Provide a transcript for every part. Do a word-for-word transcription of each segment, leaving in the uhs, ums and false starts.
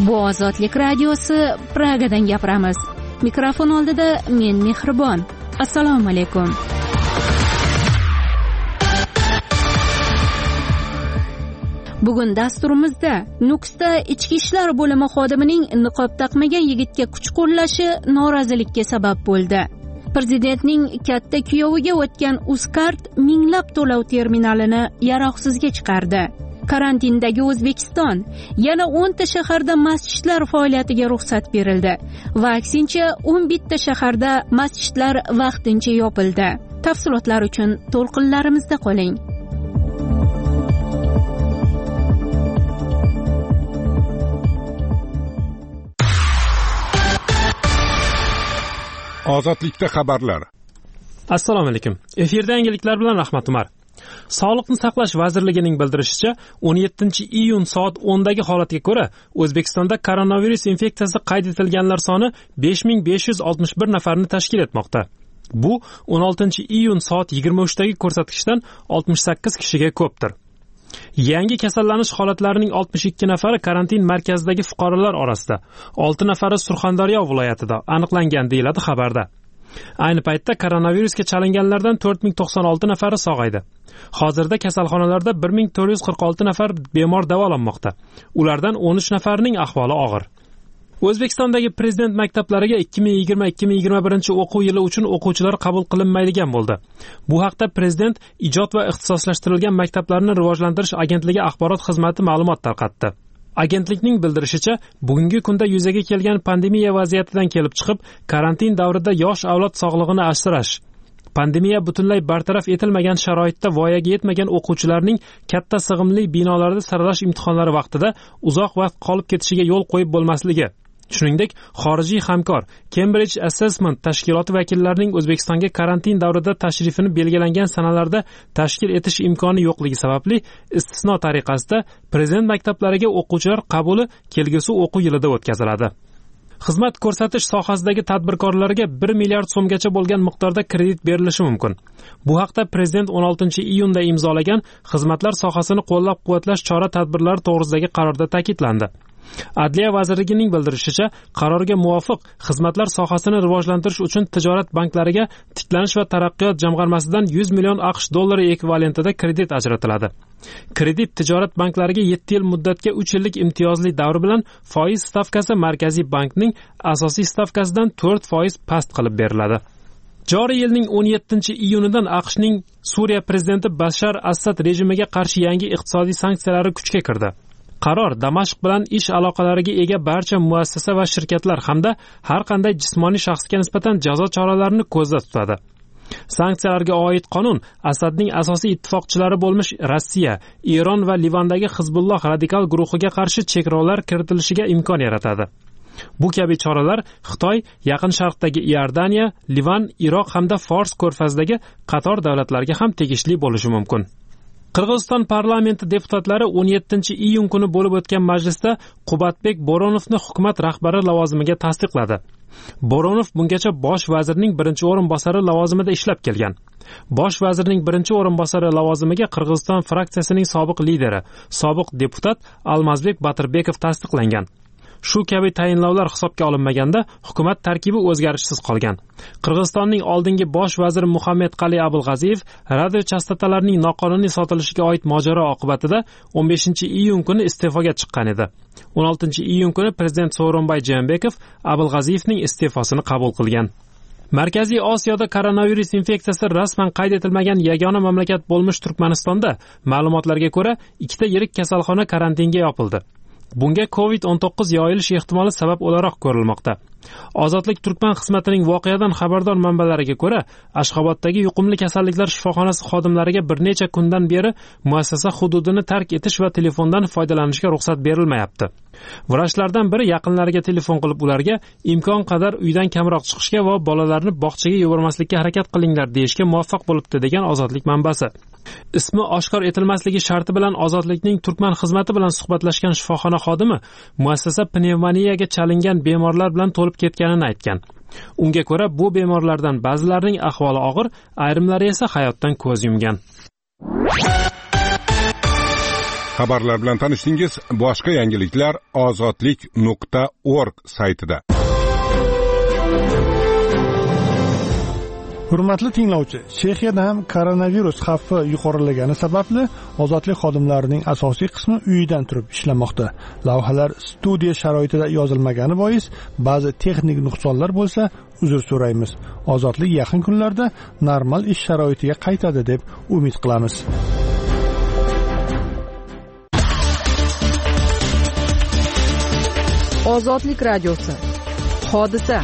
Bu Ozodlik radiosi, Pragadan gapiramiz. Mikrofon oldida men Mehribon. Assalomu alaykum. Bugun dasturimizda Nukusda ichki ishlar bo'limi xodimining niqob taqmagan yigitga kuch qo'llashi norozilikka sabab bo'ldi. Prezidentning katta kuyoviga o'tgan Uzcard minglab to'lov terminalini yaroqsizga chiqardi. Karantindagi O'zbekiston yana o'nta shaharda masjidlar faoliyatiga ruxsat berildi va aksincha o'n bitta shaharda masjidlar vaqtincha yopildi. Tafsilotlar uchun to'lqinlarimizda qoling. Ozodlikda xabarlar. Assalomu alaykum. Efirda yangiliklar bilan Rahmat Umar. Sog'liqni saqlash vazirligining bildirishicha, o'n yettinchi iyun soat o'ndagi holatga ko'ra O'zbekistonda koronavirus infeksiyasi qayd etilganlar soni besh ming besh yuz oltmish bir nafarni tashkil etmoqda. Bu o'n oltinchi iyun soat yigirma uchdagi ko'rsatkichdan oltmish sakkiz kishiga ko'pdir. Yangi kasallanish holatlarining oltmish ikki nafari karantin markazidagi fuqarolar orasida, olti nafari Surxondaryo viloyatida aniqlangan deyiladi xabarda. Ayni paytda koronavirusga chalinganlardan to'rt ming to'qson olti nafari sog'aydi. Hozirda kasalxonalarda bir ming to'rt yuz qirq olti nafar bemor davolanmoqda. Ulardan o'n uch nafarining ahvoli og'ir. O'zbekistondagi prezident maktablariga ikki ming yigirma ikki ming yigirma bir o'quv yili uchun o'quvchilar qabul qilinmaydigan bo'ldi. Bu haqda prezident ijod va ixtisoslashtirilgan maktablarni rivojlantirish agentligi axborot xizmati ma'lumot tarqatdi. Agentlikning bildirishicha, bugungi kunda yuzaga kelgan pandemiya vaziyatidan kelib chiqib, karantin davrida yosh avlod sog'lig'ini asrash, pandemiya butunlay bartaraf etilmagan sharoitda voyaga yetmagan o'quvchilarning katta sig'imli binolarda saralash imtihonlari vaqtida uzoq vaqt qolib ketishiga yo'l qo'yib bo'lmasligi, shuningdek, xorijiy hamkor Cambridge Assessment tashkiloti vakillarining O'zbekistonga karantin davrida tashrifini belgilangan sanalarda tashkil etish imkoni yo'qligi sababli istisno tariqasida prezident maktablariga o'quvchilar qabuli kelgusi o'quv yilida o'tkaziladi. Xizmat ko'rsatish sohasidagi tadbirkorlarga bir milliard so'mgacha bo'lgan miqdorda kredit berilishi mumkin. Bu haqda prezident o'n oltinchi iyunda imzolagan xizmatlar sohasini qo'llab-quvvatlash chora-tadbirlari to'g'risidagi qarorda ta'kidlandi. Adliya vazirligining bildirishicha, qarorga muvofiq xizmatlar sohasini rivojlantirish uchun tijorat banklariga tiklanish va taraqqiyot jamg'armasidan yuz million AQSh dollari ekvivalentida kredit ajratiladi. Kredit tijorat banklariga yetti yil muddatga uch yillik imtiyozli davr bilan foiz stavkasi Markaziy bankning asosiy stavkasidan to'rt foiz past qilib beriladi. Joriy yilning o'n yettinchi iyunidan AQShning Suriya prezidenti Bashar Asad rejimiga qarshi yangi iqtisodiy sanksiyalari kuchga kirdi. Qaror Damashq bilan ish aloqalariga ega barcha muassasa va shirkatlar hamda har qanday jismoniy shaxsga nisbatan jazo choralarini ko'zda tutadi. Sanksiyalarga oid qonun Asadning asosiy ittifoqchilari bo'lmish Rossiya, Eron va Livandagi Hizbulloh radikal guruhiga qarshi cheklovlar kiritilishiga imkon yaratadi. Bu kabi choralar Xitoy, Yaqin Sharqdagi Iordaniya, Livan, Iroq hamda Fors ko'rfazidagi qator davlatlarga ham tegishli bo'lishi mumkin. Qirg'iziston parlamenti deputatlari o'n yettinchi iyun kuni bo'lib o'tgan majlisda Qubatbek Boronovni hukumat rahbari lavozimiga tasdiqladi. Boronov bungacha bosh vazirning birinchi o'rinbosari lavozimida ishlab kelgan. Bosh vazirning birinchi o'rinbosari lavozimiga Qirg'iziston fraksiyasining sobiq lideri, sobiq deputat Almazbek Batirbekov tasdiqlangan. Shu kabi tayinlovlar hisobga olinmaganda hukumat tarkibi o'zgarishsiz qolgan. Qirg'izistonning oldingi bosh vaziri Muhammad Qali Abulg'aziyev radio chastotalarning noqonuniy sotilishiga oid mojaro oqibatida o'n beshinchi iyun kuni iste'foga chiqqan edi. o'n oltinchi iyun kuni prezident Sooronbay Jeenbekov Abulg'aziyevning iste'fosini qabul qilgan. Markaziy Osiyoda koronavirus infeksiyasi rasman qayd etilmagan yagona mamlakat bo'lmish Turkmanistonda ma'lumotlarga ko'ra ikkita yirik kasalxona karantinga yopildi. Bunga covid o'n to'qqiz yoyilish ehtimoli sabab o'laroq ko'rilmoqda. Ozodlik Turkman xizmatining voqeadan xabardor manbalariga ko'ra, Ashxoboddagi yuqumli kasalliklar shifoxonasi xodimlariga bir necha kundan beri muassasa hududini tark etish va telefondan foydalanishga ruxsat berilmayapti. Vrachlardan biri yaqinlariga telefon qilib ularga imkon qadar uydan kamroq chiqishga va bolalarni bog'chaga yubormaslikka harakat qilinglar deyishga muvaffaq bo'libdi degan Ozodlik manbasi. Ismi oshkor etilmasligi sharti bilan Ozodlikning Turkman xizmati bilan suhbatlashgan shifoxona xodimi muassasa pnevmoniyaga chalingan bemorlar bilan to'lib ketganini aytgan. Unga ko'ra, bu bemorlardan ba'zilarining ahvoli og'ir, ayrimlari esa hayotdan ko'z yumgan. Xabarlar bilan tanishdingiz. Boshqa yangiliklar ozodlik nuqta org saytida. Hurmatli tinglovchi, Chexiyada ham koronavirus xavfi yuqorilagani sababli ozodlik xodimlarining asosiy qismi uyidan turib ishlamoqda. Lavhalar studiya sharoitida yozilmagani bois ba'zi texnik nuqsonlar bo'lsa, uzr so'raymiz. Ozodlik yaqin kunlarda normal ish sharoitiga qaytadi deb umid qilamiz. Ozodlik radiosi. Hodisa.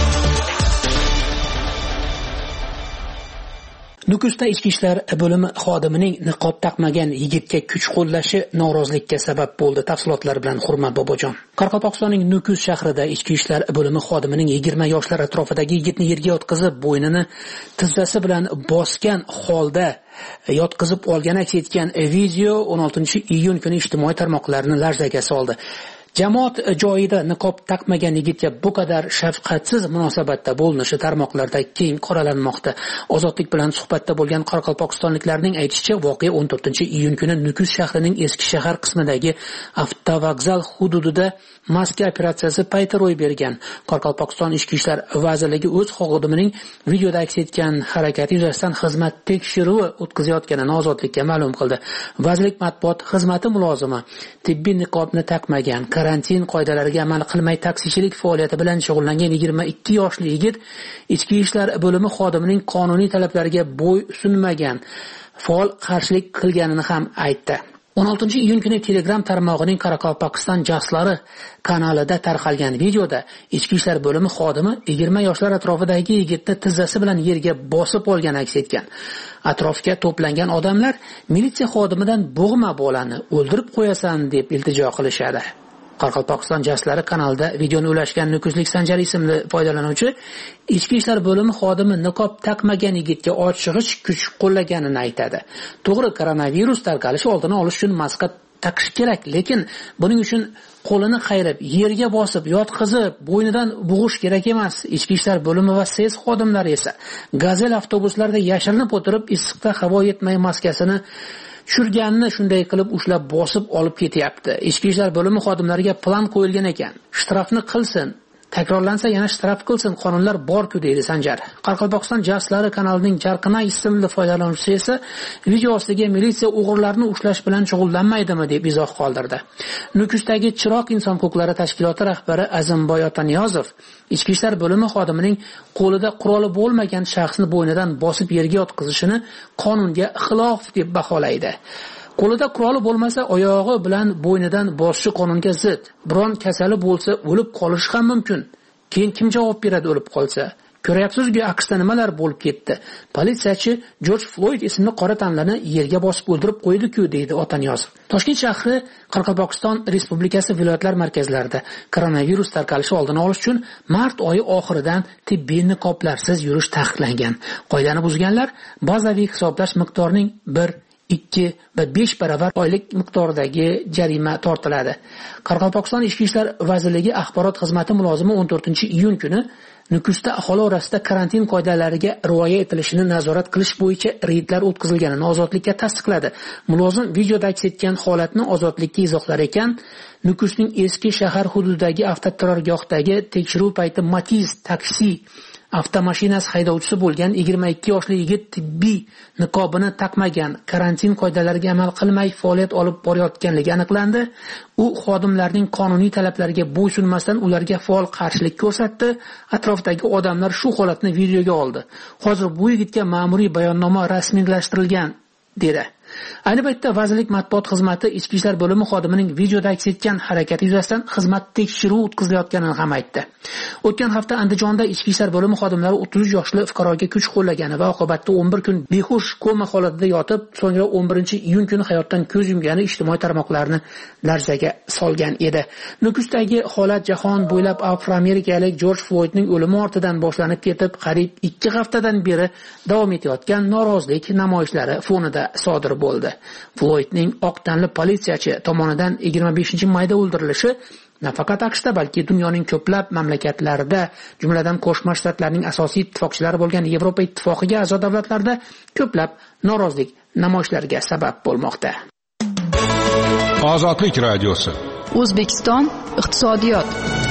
Nukusda ichki ishlar bo'limi xodimining niqob taqmagan yigitga kuch qo'llashi norozilikka sabab bo'ldi. Tafsilotlar bilan Hurmat Bobojon. Qoraqalpog'istonning Nukus shahrida ichki ishlar bo'limi xodimining yigirma yoshlar atrofidagi yigitni yerga yotqizib, bo'ynini tizzasi bilan bosgan holda yotqizib olgani aks etgan video o'n oltinchi iyun kuni ijtimoiy tarmoqlarni larzaga soldi. Jamoat joyida niqob taqmagan yigitga bu qadar shafqatsiz munosabatda bo'linishi tarmoqlarda keng qoralanmoqda. Ozodlik bilan suhbatda bo'lgan qoraqalpog'istonliklarning aytishicha, voqea o'n to'rtinchi iyun kuni Nukus shahrining eski shahar qismidagi avtovokzal hududida maska operatsiyasi payti ro'y bergan. Qoraqalpog'iston Ichki ishlar vazirligi o'z xodimining videoda aks etgan harakati yuzasidan xizmat tekshiruvi o'tkazayotganini Ozodlikka ma'lum qildi. Vazirlik matbuot xizmati mulozimi tibbiy niqobni taqmagan, karantin qoidalariga amal qilmay taksichilik faoliyati bilan shug'ullangan yigirma ikki yoshli yigit ichki ishlar bo'limi xodimining qonuniy talablariga bo'y sunmagan, faol qarshilik qilganini ham aytdi. o'n oltinchi iyun kuni Telegram tarmog'ining Qoraqalpog'iston jaslari kanalida tarqalgan videoda ichki ishlar bo'limi xodimi yigirma yoshlar atrofidagi yigitni tizzasi bilan yerga bosib olgani aks etgan. Atrofga to'plangan odamlar militsiya xodimidan "Bo'g'ma bolani, o'ldirib qo'yasan" deb iltijo qilishadi. Qoraqalpog'iston jaslari kanalida videoni ulashgan Nukuslik Sanjar ismli foydalanuvchi ichki ishlar bo'limi xodimi niqob taqmagan yigitga ochig'ich kuch qo'llaganini aytadi. To'g'ri, koronavirus tarqalishi oldini olish uchun maska taqish kerak, lekin buning uchun qo'lini qayrib, yerga bosib, yotqizib, bo'ynidan bug'ish kerak emas. Ichki ishlar bo'limi va S E S xodimlari esa Gazel avtobuslarida yashirinib o'tirib, issiqda havo yetmay maskasini tushirganini shunday qilib ushlab bosib olib ketyapti. Ichki ishlar bo'limi xodimlariga plan qo'yilgan ekan. Shtrafni qilsin, takrorlansa yana shtraf qilsin, qonunlar bor-ku deydi Sanjar. Qoraqalpog'iston jaslari kanalining Jarqina ismli foydalanuvchisi esa video ostiga militsiya o'g'rilarni ushlash bilan shug'ullanmaydimi deb izoh qoldirdi. Nukusdagi Chiroq inson huquqlari tashkiloti rahbari Azimboy Otaniyozov ichki ishlar bo'limi xodimining qo'lida quroli bo'lmagan shaxsni bo'ynidan bosib yerga yotqizishini qonunga xilof deb baholaydi. Qo'lida quroli bo'lmasa, oyog'i bilan bo'ynidan bosishi qonunga zid. Biron kasali bo'lsa, o'lib qolishi ham mumkin. Keyin kim javob beradi o'lib qolsa? Ko'ryapsizki, AQShda nimalar bo'lib ketdi. Politsiyachi George Floyd ismli qora tanlarni yerga bosib o'ldirib qo'ydi-ku, deydi Otaniyozov. Toshkent shahri Qoraqalpog'iston Respublikasi viloyatlar markazlarida koronavirus tarqalishi oldini olish uchun mart oyi oxiridan tibbiy niqoblarsiz yurish taqiqlangan. Qoidani buzganlar bazaviy hisoblash miqdorining bir ikki va besh baravar oylik miqdordagi jarima tortiladi. Qoraqalpog'iston Ichki ishlar vazirligi axborot xizmati mulozimi o'n to'rtinchi iyun kuni Nukusda aholi orasida karantin qoidalariga rioya etilishini nazorat qilish bo'yicha reydlar o'tkazilganini Ozodlikka tasdiqladi. Mulozim videoda aks etgan holatni Ozodlikka izohlar ekan, Nukusning eski shahar hududidagi avtoturargohdagi tekshiruv payti Matiz taksi avtomashinasi haydovchisi bo'lgan yigirma ikki yoshli yigit tibbiy niqobini taqmagan, karantin qoidalariga amal qilmay faoliyat olib borayotganligi aniqlandi. U xodimlarning qonuniy talablariga bo'ysunmasdan ularga faol qarshilik ko'rsatdi. Atrofdagi odamlar shu holatni videoga oldi. Hozir bu yigitga ma'muriy bayonnoma rasmiylashtirilgan dedi. Ayni paytda vazirlik matbuot xizmati ichki ishlar bo'limi xodimining videoda aks etgan harakati yuzasidan xizmat tekshiruvi o'tkazilayotganini ham aytdi. O'tgan hafta Andijonda ichki ishlar bo'limi xodimlari o'ttiz uch yoshli fuqaroga kuch qo'llagani va oqibatda o'n bir kun behush koma holatida yotib, so'ngra o'n birinchi iyun kuni hayotdan ko'z yumgani ijtimoiy tarmoqlarni larzaga solgan edi. Nukusdagi holat jahon bo'ylab afroamerikalik George Floydning o'limi ortidan boshlanib ketib, qariyb ikki haftadan beri davom etayotgan norozilik namoyishlari fonida sodir bo'ldi. Floydning oq tanli politsiyachi tomonidan yigirma beshinchi mayda o'ldirilishi nafaqat AQShda, balki dunyoning ko'plab mamlakatlarida, jumladan Qo'shma Shtatlarning asosiy ittifoqchilari bo'lgan Yevropa ittifoqiga a'zo davlatlarda ko'plab norozilik namoyishlariga sabab bo'lmoqda. Ozodlik radiosi. O'zbekiston iqtisodiyot.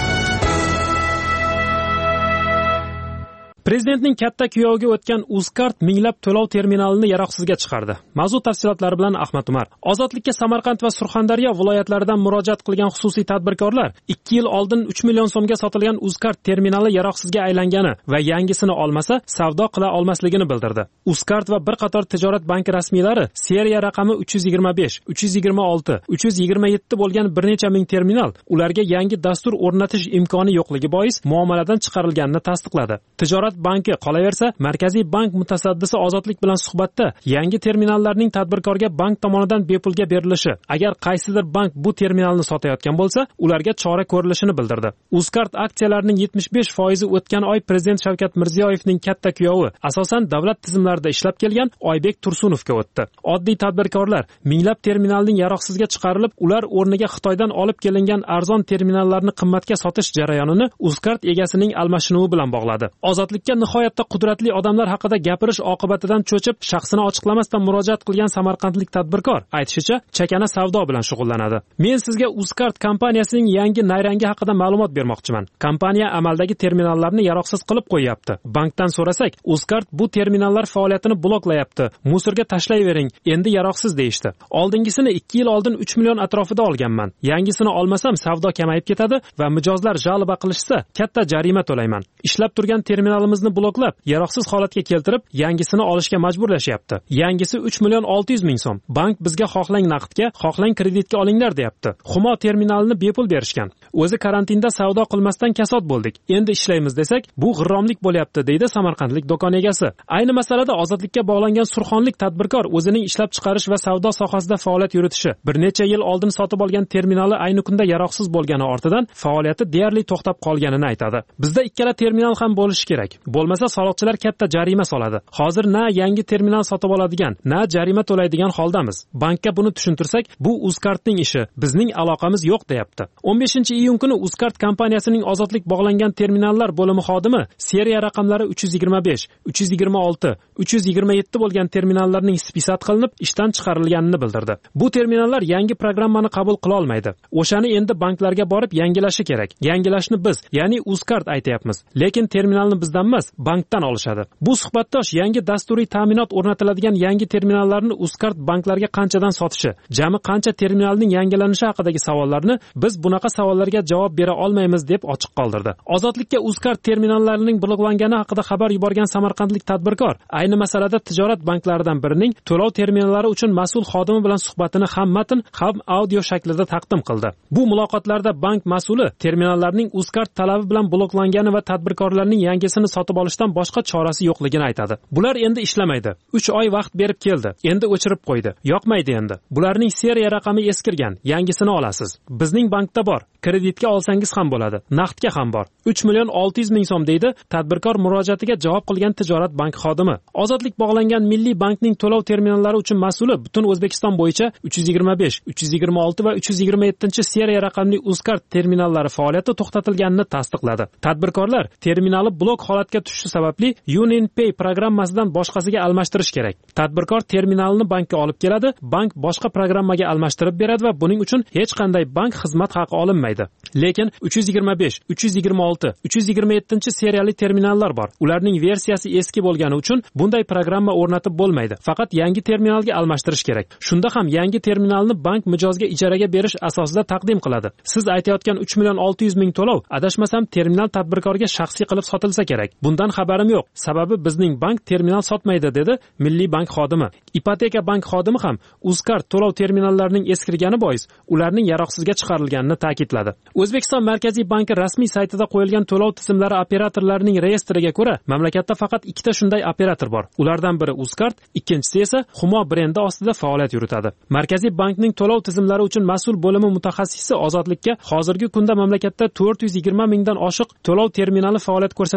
Prezidentning katta kuyoviga o'tgan Uzcard minglab to'lov terminalini yaroqsizga chiqardi. Mavzu tafsilotlari bilan Ahmad Umar. Ozodlikka Samarqand va Surxondaryo viloyatlaridan murojaat qilgan xususiy tadbirkorlar ikki yil oldin uch million so'mga sotilgan Uzcard terminali yaroqsizga aylangani va yangisini olmasa savdo qila olmasligini bildirdi. Uzcard va bir qator tijorat banki rasmiylari seriya raqami uch yuz yigirma besh, uch yuz yigirma olti, uch yuz yigirma yetti bo'lgan bir necha ming terminal ularga yangi dastur o'rnatish imkoni yo'qligi bois muomaladan chiqarilganini tasdiqladi. Tijorat banki qolaversa, Markaziy bank mutasaddisi Ozodlik bilan suhbatda yangi terminallarning tadbirkorga bank tomonidan bepulga berilishi, agar qaysidir bank bu terminalni sotayotgan bo'lsa, ularga chora ko'rilishini bildirdi. Uzcard aksiyalarining yetmish besh foizi o'tgan oy Prezident Shavkat Mirziyoyevning katta kuyovi, asosan davlat tizimlarida ishlab kelgan Oybek Tursunovga o'tdi. Oddiy tadbirkorlar minglab terminalning yaroqsizga chiqarilib, ular o'rniga Xitoydan olib kelingan arzon terminallarni qimmatga sotish jarayonini Uzcard egasining almashinuvi bilan bog'ladi. Ozodlikka nihoyatda qudratli odamlar haqida gapirish oqibatidan cho'chib, shaxsini ochiqlamasdan murojaat qilgan samarqandlik tadbirkor aytishicha, chakana savdo bilan shug'ullanadi. Men sizga Uzcard kompaniyasining yangi nayrangi haqida ma'lumot bermoqchiman. Kompaniya amaldagi terminallarni yaroqsiz qilib qo'yapti. Bankdan so'rasak, Uzcard bu terminallar faoliyatini bloklayapti. Musorga tashlayvering, endi yaroqsiz deyishdi. Oldingisini ikki yil oldin uch million atrofida olganman. Yangisini olmasam savdo kamayib ketadi va mijozlar jalba qilishsa, katta jarima to'layman. Ishlab turgan terminalimizni bloklab, yaroqsiz holatga keltirib, yangisini olishga majburlashyapti. Yangisi uch million olti yuz ming so'm. Bank bizga xohlang naqdga, xohlang kreditga olinglar deyapti. Humo terminalini bepul berishgan. O'zi karantinda savdo qilmasdan kasod bo'ldik. Endi ishlaymiz desak, bu g'irromlik bo'lyapti, deydi samarqandlik do'kon egasi. Ayni masalada ozodlikka bog'langan surxonlik tadbirkor o'zining ishlab chiqarish va savdo sohasida faoliyat yuritishi, bir necha yil oldin sotib olgan terminali ayni kunda yaroqsiz bo'lgani ortidan faoliyati deyarli to'xtab qolganini aytadi. Bizda ikkala terminal ham bo'lishi kerak. Bo'lmasa soliqchilar katta jarima soladi. Hozir na yangi terminal sotib oladigan, na jarima to'laydigan holdamiz. Bankka buni tushuntirsak, bu Uzcardning ishi, bizning aloqamiz yo'q deyapti. o'n beshinchi iyun kuni Uzcard kompaniyasining ozodlik bog'langan terminallar bo'limi xodimi seriya raqamlari uch yuz yigirma besh, uch yuz yigirma olti, uch yuz yigirma yetti bo'lgan terminallarning spisat qilinib, ishdan chiqarilganini bildirdi. Bu terminallar yangi programmani qabul qila olmaydi. O'shani endi banklarga borib yangilashi kerak. Yangilashni biz, ya'ni Uzcard aytayapmiz. Lekin terminalni bizdan emas, bankdan olishadi. Bu suhbatdosh yangi dasturiy ta'minot o'rnatiladigan yangi terminallarni Uzcard banklarga qanchadan sotishi, jami qancha terminalning yangilanishi haqidagi savollarni biz bunaqa savollarga javob bera olmaymiz deb ochiq qoldirdi. Ozodlikka Uzcard terminallarining bloklangani haqida xabar yuborgan samarqandlik tadbirkor ayni masalada tijorat banklaridan birining to'lov terminallari uchun mas'ul xodimi bilan suhbatini ham matn, ham audio shaklida taqdim qildi. Bu muloqotlarda bank mas'uli terminallarning Uzcard talabi bilan bloklangani va tadbirkorlarning yangisini sotib olishdan boshqa chorasi yo'qligini aytadi. Bular endi ishlamaydi. uch oy vaqt berib keldi. Endi o'chirib qo'ydi. Yoqmaydi endi. Bularning seriya raqami eskirgan. Yangisini olasiz. Bizning bankda bor. Kreditga olsangiz ham bo'ladi. Naqdga ham bor. uch million olti yuz ming so'm deydi tadbirkor murojaatiga javob qilgan tijorat bank xodimi. Ozodlik bog'langan Milliy bankning to'lov terminallari uchun mas'uli butun O'zbekiston bo'yicha uch yuz yigirma besh, uch yuz yigirma olti va uch yuz yigirma yetti seriya raqamli Uzcard terminallari faoliyati to'xtatilganini tasdiqladi. Tadbirkorlar terminali blok holatga tushishi sababli UnionPay programmasidan boshqasiga almashtirish kerak. Tadbirkor terminalini bankka olib keladi, bank boshqa programmaga almashtirib beradi va buning uchun hech qanday bank xizmat haqi olinmaydi. Lekin uch yuz yigirma besh, uch yuz yigirma olti, uch yuz yigirma yetti seriyali terminallar bor. Ularning versiyasi eski bo'lgani uchun bunday programma o'rnatib bo'lmaydi. Faqat yangi terminalga almashtirish kerak. Shunda ham yangi terminalni bank mijozga ijaraga berish asosida taqdim qiladi. Siz aytayotgan uch million olti yuz ming to'lov, adashmasam terminal tadbirkorga shaxsiy qilib sotilsa kerak. Bundan xabarim yo'q. Sababi bizning bank terminal sotmaydi, dedi Milliy bank xodimi. Ipoteka bank xodimi ham Uzcard to'lov terminallarining eskirgani bois ularning yaroqsizga chiqarilganini ta'kidladi. O'zbekiston Markaziy banki rasmiy saytida qo'yilgan to'lov tizimlari operatorlarining reyestriga ko'ra, mamlakatda faqat ikkita shunday operator bor. Ulardan biri Uzcard, ikkinchisi esa Humo brendi ostida faoliyat yuritadi. Markaziy bankning to'lov tizimlari uchun mas'ul bo'limi mutaxassisi Ozodlikka hozirgi kunda mamlakatda to'rt yuz yigirma mingdan oshiq to'lov terminali faoliyat ko'rsatayotgani va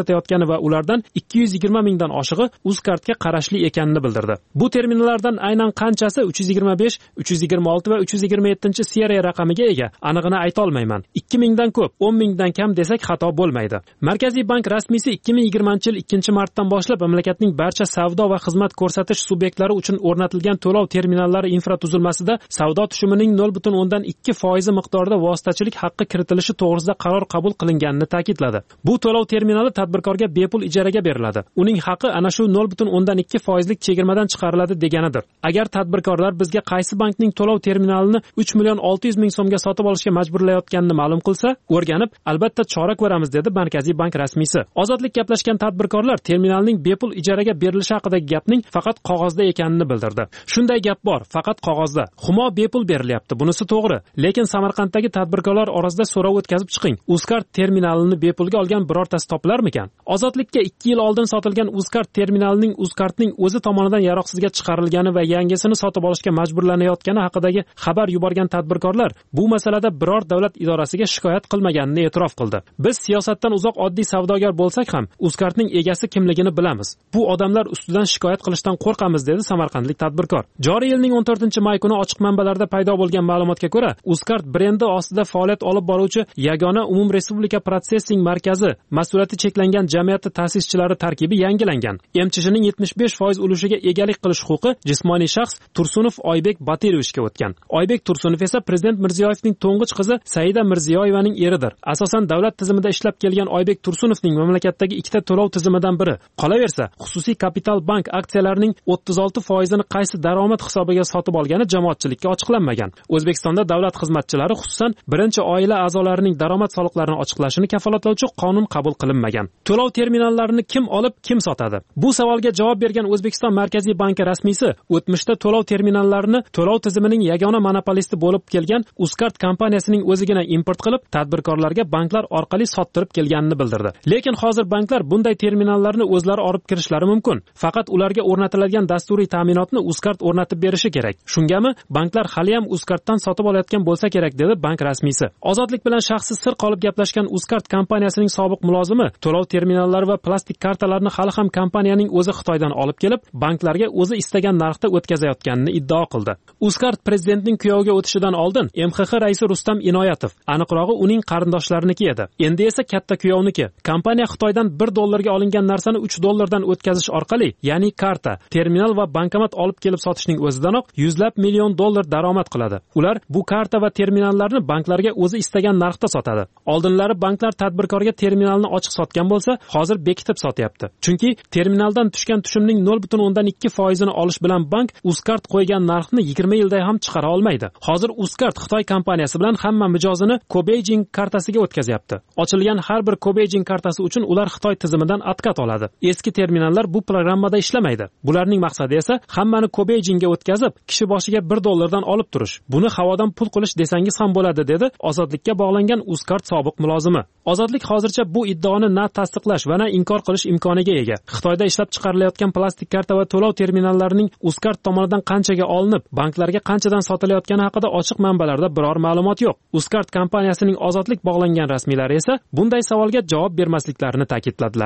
va ulardan ikki yuz yigirma mingdan oshig'i UzCardga qarashli ekanini bildirdi. Bu terminallardan aynan qanchasi uch yuz yigirma besh, uch yuz yigirma olti va uch yuz yigirma yettinchi seriya raqamiga ega, anig'ini ayta olmayman. ikki mingdan ko'p, o'n mingdan kam desak xato bo'lmaydi. Markaziy bank rasmiysi ikki ming yigirmanchi yil ikkinchi martdan boshlab mamlakatning barcha savdo va xizmat ko'rsatish subyektlari uchun o'rnatilgan to'lov terminallari infratuzilmasida savdo tushumining nol butun o'ndan ikki foizi miqdorida vositachilik haqqi kiritilishi to'g'risida qaror qabul qilinganini ta'kidladi. Bu to'lov terminali tadbirkorga bepul ijaraga beriladi. Uning haqqi ana shu nol butun o'ndan ikki foizlik chegirmadan chiqariladi deganidir. Agar tadbirkorlar bizga qaysi bankning to'lov terminalini uch million olti yuz ming so'mga sotib olishga majburlayotganini ma'lum qilsa, o'rganib, albatta chora ko'ramiz, dedi Markaziy bank rasmiysi. Ozodlik gaplashgan tadbirkorlar terminalning bepul ijaraga berilishi haqidagi gapning faqat qog'ozda ekanini bildirdi. Shunday gap bor, faqat qog'ozda. Humo bepul berilyapti, bunisi to'g'ri. Lekin Samarqanddagi tadbirkorlar orasida so'rov o'tkazib chiqing. UzCard terminalini bepulga olgan birortasi topilarmikan? Ozodlikka ikki yil oldin sotilgan UzCard terminalining UzCardning o'zi tomonidan yaroqsizga chiqarilgani va yangisini sotib olishga majburlanayotgani haqidagi xabar yuborgan tadbirkorlar bu masalada biror davlat idorasiga shikoyat qilmaganini e'tirof qildi. Biz siyosatdan uzoq oddiy savdogar bo'lsak ham UzCardning egasi kimligini bilamiz. Bu odamlar ustidan shikoyat qilishdan qo'rqamiz, dedi samarqandlik tadbirkor. Joriy yilning o'n to'rtinchi may kuni ochiq manbalarda paydo bo'lgan ma'lumotga ko'ra, UzCard brendi ostida faoliyat olib boruvchi yagona umumrespublika protsessing markazi mas'uliyati cheklangan jamiyati ta'sischilari tarkibi yangilangan. M C H'ning yetmish besh foiz ulushiga egalik qilish huquqi jismoniy shaxs Tursunov Oybek Batirovichga o'tgan. Oybek Tursunov esa Prezident Mirziyoyevning to'ng'ich qizi Saida Mirziyoyevaning eridir. Asosan davlat tizimida ishlab kelgan Oybek Tursunovning mamlakatdagi ikkita to'lov tizimidan biri. Qolaversa, xususiy kapital bank aksiyalarining o'ttiz olti foizini qaysi daromad hisobiga sotib olgani jamoatchilikka ochiqlanmagan. O'zbekistonda davlat xizmatchilari, xususan birinchi oila a'zolarining daromad soliqlarini ochiqlashini kafolatlovchi qonun qabul qilinmagan. To'lov terminallarini kim olib, kim sotadi? Bu savolga javob bergan O'zbekiston Markaziy banki rasmiysi o'tmishda to'lov terminallarini to'lov tizimining yagona monopolisti bo'lib kelgan UzCard kompaniyasining o'zigina import qilib, tadbirkorlarga banklar orqali sottirib kelganini bildirdi. Lekin hozir banklar bunday terminallarni o'zlari olib kirishlari mumkin. Faqat ularga o'rnatiladigan dasturiy ta'minotni UzCard o'rnatib berishi kerak. Shungami banklar hali ham UzCarddan sotib olayotgan bo'lsa kerak, dedi bank rasmiysi. Ozodlik bilan shaxsiy sir qolib gaplashgan UzCard kompaniyasining sobiq mulozimi to'lov terminallari va plastik kartalarni hali ham kompaniyaning o'zi Xitoydan olib kelib, banklarga o'zi istagan narxda o'tkazayotganini iddao qildi. UzCard prezidentning kuyoviga o'tishidan oldin M X X raisi Rustam Inoyatov, aniqrog'i uning qarindoshlariniki edi. Endi esa katta kuyovniki. Kompaniya Xitoydan bir dollarga olingan narsani uch dollardan o'tkazish orqali, ya'ni karta, terminal va bankomat olib kelib sotishning o'zidanoq yuzlab million dollar daromad qiladi. Ular bu karta va terminallarni banklarga o'zi istagan narxda sotadi. Oldinlari banklar tadbirkorga terminalni ochiq sotgan bo'lsa, hozir bekitib sotyapti. Chunki terminaldan tushgan tushumning nol butun o'ndan ikki foizini olish bilan bank UzCard qo'ygan narxni yigirma yilda ham chiqara olmaydi. Hozir UzCard Xitoy kompaniyasi bilan hamma mijozini Kobejing kartasiga o'tkazyapti. Ochilgan har bir Kobejing kartasi uchun ular Xitoy tizimidan atkat oladi. Eski terminallar bu programmada ishlamaydi. Bularning maqsadi esa hammani Kobejingga o'tkazib, kishi boshiga bir dollardan olib turish. Buni havodan pul qilish desangiz ham bo'ladi, dedi ozodlikka bog'langan UzCard sobiq mulozimi. Ozodlik hozircha bu iddaoni na tasdiqlash va na inkor qilish imkoniga ega. Xitoyda ishlab chiqarilayotgan plastik karta va to'lov terminallarining UzCard tomonidan qanchaga olinib, banklarga qanchadan sotilayotgani haqida ochiq manbalarda biror ma'lumot yo'q. UzCard kompaniyasining ozodlik bog'langan rasmiylari esa bunday savolga javob bermasliklarini ta'kidladilar.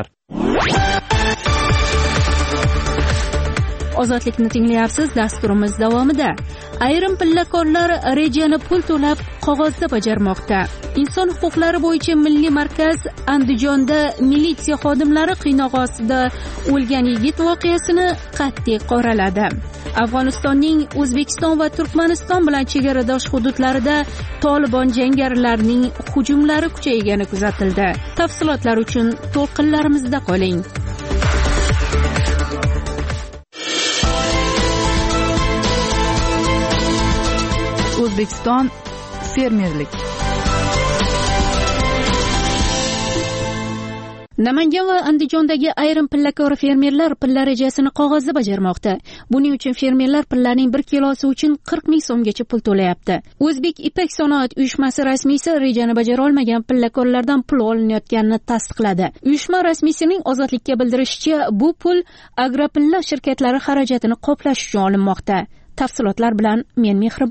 Ozodlikni tinglayapsiz. Dasturimiz davomida ayrim pillakorlar rejani pul to'lab qog'ozda bajarmoqda. Inson huquqlari bo'yicha milliy markaz Andijonda militsiya xodimlari qiynog'i ostida o'lgan yigit voqeasini qat'iy qoraladi. Afg'onistonning O'zbekiston va Turkmaniston bilan chegaradosh hududlarida Tolibon jangarilarining hujumlari kuchaygani kuzatildi. Tafsilotlar uchun to'lqinlarimizda qoling. O'zbekiston fermerlik. Namangan va Andijondagi ayrim pillakor fermerlar pilla rejasini qog'ozda bajarmoqda. Buning uchun fermerlar pillaning bir kilosi uchun qirq ming so'mgacha pul to'layapti. O'zbek Ipak sanoat uyushmasi rasmiysi rejani bajara olmagan pillakorlardan pul olinayotganini tasdiqladi. Uyushma rasmiysining Ozodlikka bildirishicha, bu pul Agropilla shirkatlari xarajatini qoplash uchun olinmoqda. Tafsilotlar bilan men Mehribon.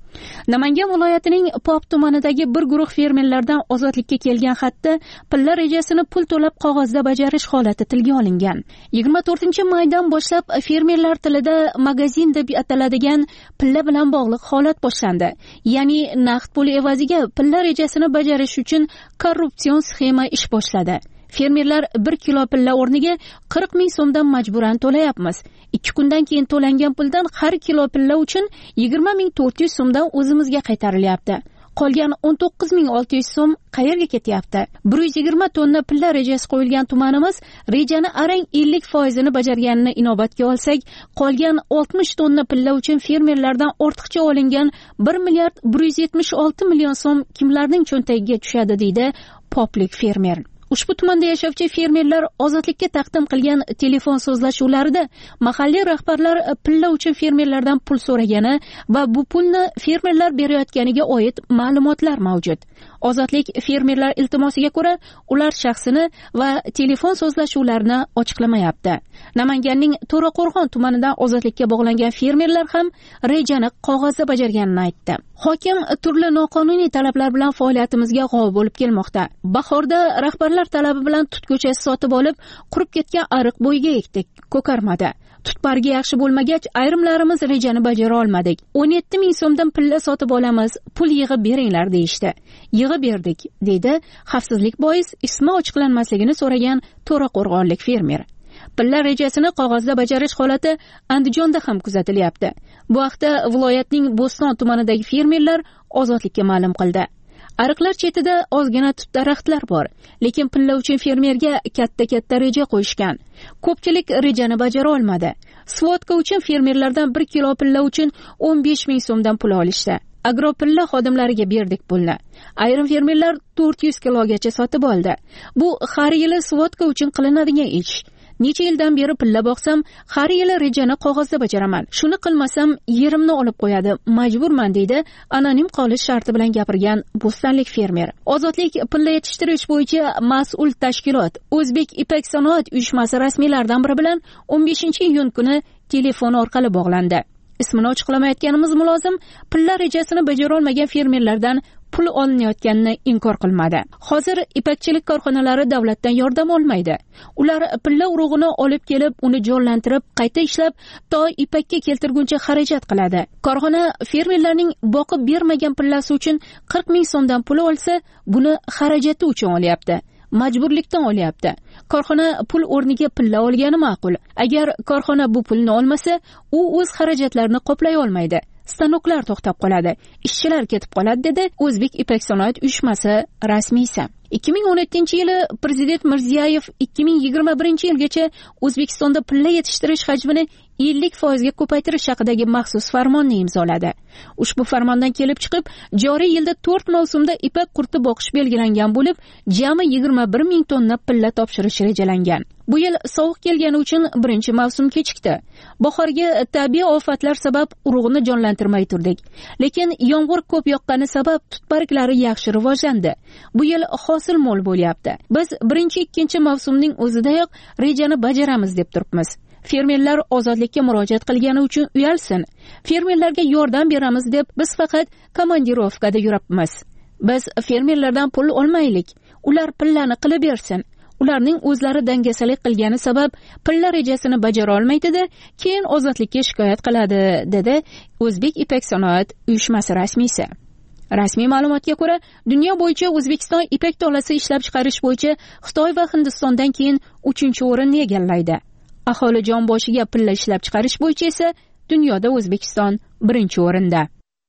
Namangan viloyatining Pop tumanidagi bir guruh fermerlardan ozodlikka kelgan xatda pilla rejasini pul to'lab qog'ozda bajarish holati tilga olingan. yigirma to'rtinchi maydan boshlab fermerlar tilida magazin deb ataladigan pilla bilan bog'liq holat boshlandi. Ya'ni naqd pul evaziga pilla rejasini bajarish uchun korrupsion sxema ish boshladi. Fermerlar bir kilo pilla o'rniga qirq ming so'mdan majburan to'layapmiz. ikki kundan keyin to'langan puldan har kilo pilla uchun yigirma ming to'rt yuz so'mdan o'zimizga qaytarilyapti. Qolgan o'n to'qqiz ming olti yuz so'm qayerga ketyapti? bir yuz yigirma tonna pilla rejasi qo'yilgan tumanimiz rejani arang ellik foizini bajarganini inobatga olsak, qolgan oltmish tonna pilla uchun fermerlardan ortiqcha olingan bir milliard bir yuz yetmish olti million so'm kimlarning cho'ntagiga tushadi, deydi poplik fermer. Ushbu tumanda yashovchi fermerlar ozodlikka taqdim qilgan telefon so'zlashuvlarida mahalliy rahbarlar pilla uchun fermerlardan pul so'ragani va bu pulni fermerlar berayotganiga oid ma'lumotlar mavjud. Ozodlik fermerlar iltimosiga ko'ra ular shaxsini va telefon so'zlashuvlarini ochiqlamayapti. Namanganning To'raqo'rg'on tumanidan ozodlikka bog'langan fermerlar ham rejani qog'ozda bajarganini aytdi. Hokim turli noqonuniy talablar bilan faoliyatimizga g'ov bo'lib kelmoqda. Bahorda rahbarlar talabi bilan tut ko'chasi sotib olib, qurib ketgan ariq bo'yiga ekdik, ko'karmadi. Tutpargi yaxshi bo'lmagach, ayrimlarimiz rejani bajara olmadik. o'n yetti ming so'mdan pilla sotib olamiz, pul yig'ib beringlar deyishdi. Yig'ib berdik, deydi xavfsizlik bois ismi ochiqlanmasligini so'ragan To'raqo'rg'onlik fermer. Pilla rejasini qog'ozda bajarish holati Andijonda ham kuzatilyapti. Bu haqda viloyatning Bo'ston tumanidagi fermerlar ozodlikka ma'lum qildi. Ariqlar chetida ozgina tut daraxtlar bor, lekin pilla uchun fermerga katta-katta reja qo'yishgan. Ko'pchilik rejani bajara olmadi. Svotka uchun fermerlardan bir kilo pilla uchun o'n besh ming so'mdan pul olishdi. Agropilla xodimlariga berdik pulni. Ayrim fermerlar to'rt yuz kilogacha sotib oldi. Bu har yili svotka uchun qilinadigan ish. Necha yildan beri pilla boqsam, har yili rejani qog'ozda bajaraman. Shuni qilmasam, yerimni olib qo'yadi, majburman, deydi anonim qolish sharti bilan gapirgan bo'stonlik fermer. Ozodlik pilla yetishtirish bo'yicha mas'ul tashkilot O'zbek Ipak sanoat uyushmasi rasmiylaridan biri bilan o'n beshinchi iyun kuni telefon orqali bog'landi. Ismini ochiqlamayotganimiz mulozim pilla rejasini bajara olmagan fermerlardan pul olinayotganini inkor qilmadi. Hozir ipakchilik korxonalari davlatdan yordam olmaydi. Ular pilla urug'ini olib kelib, uni jonlantirib, qayta ishlab, to ipakka keltirguncha xarajat qiladi. Korxona fermerlarning boqib bermagan pillasi uchun qirq ming so'mdan pul olsa, buni xarajati uchun olyapti. Majburlikdan olyapti. Korxona pul o'rniga pilla olgani ma'qul. Agar korxona bu pulni olmasa, u o'z xarajatlarini qoplay olmaydi. Stanoklar to'xtab qoladi, ishchilar ketib qoladi, dedi O'zbek Ipak sanoat uyushmasi rasmiysi. ikki ming o'n yettinchi yili Prezident Mirziyoyev ikki ming yigirma birinchi yilgacha O'zbekistonda pilla yetishtirish hajmini ellik foizga ko'paytirish haqidagi maxsus farmonni imzoladi. Ushbu farmondan kelib chiqib, joriy yilda to'rt mavsumda ipak qurti boqish belgilangan bo'lib, jami yigirma bir ming tonna pilla topshirish rejalangan. Bu yil sovuq kelgani uchun birinchi mavsum kechikdi. Bahorga tabiiy ofatlar sabab urug'ni jonlantirmay turdik. Lekin yomg'ir ko'p yoqqani sabab tutbarglari yaxshi rivojlandi. Bu yil hosil mo'l bo'lyapti. Biz birinchi ikkinchi mavsumning o'zidayoq rejani bajaramiz deb turibmiz. Fermerlar ozodlikka murojaat qilgani uchun uyalsin. Fermerlarga yordam beramiz deb biz faqat komandirovkada yuribmiz. Biz fermerlardan pul olmaylik. Ular pillani qilib bersin. Ularning o'zlari dangasalik qilgani sabab pilla rejasini bajara olmaydi-da, keyin ozodlikka shikoyat qiladi, dedi O'zbek Ipak sanoat uyushmasi rasmiysi. Rasmiy ma'lumotga ko'ra, dunyo bo'yicha O'zbekiston ipak tolasi ishlab chiqarish bo'yicha Xitoy va Hindistondan keyin uchinchi o'rinni egallaydi. Aholi jon boshiga pilla ishlab chiqarish bo'yicha esa dunyoda O'zbekiston birinchi o'rinda.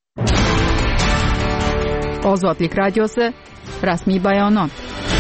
Ozodlik radiosi rasmiy bayonot.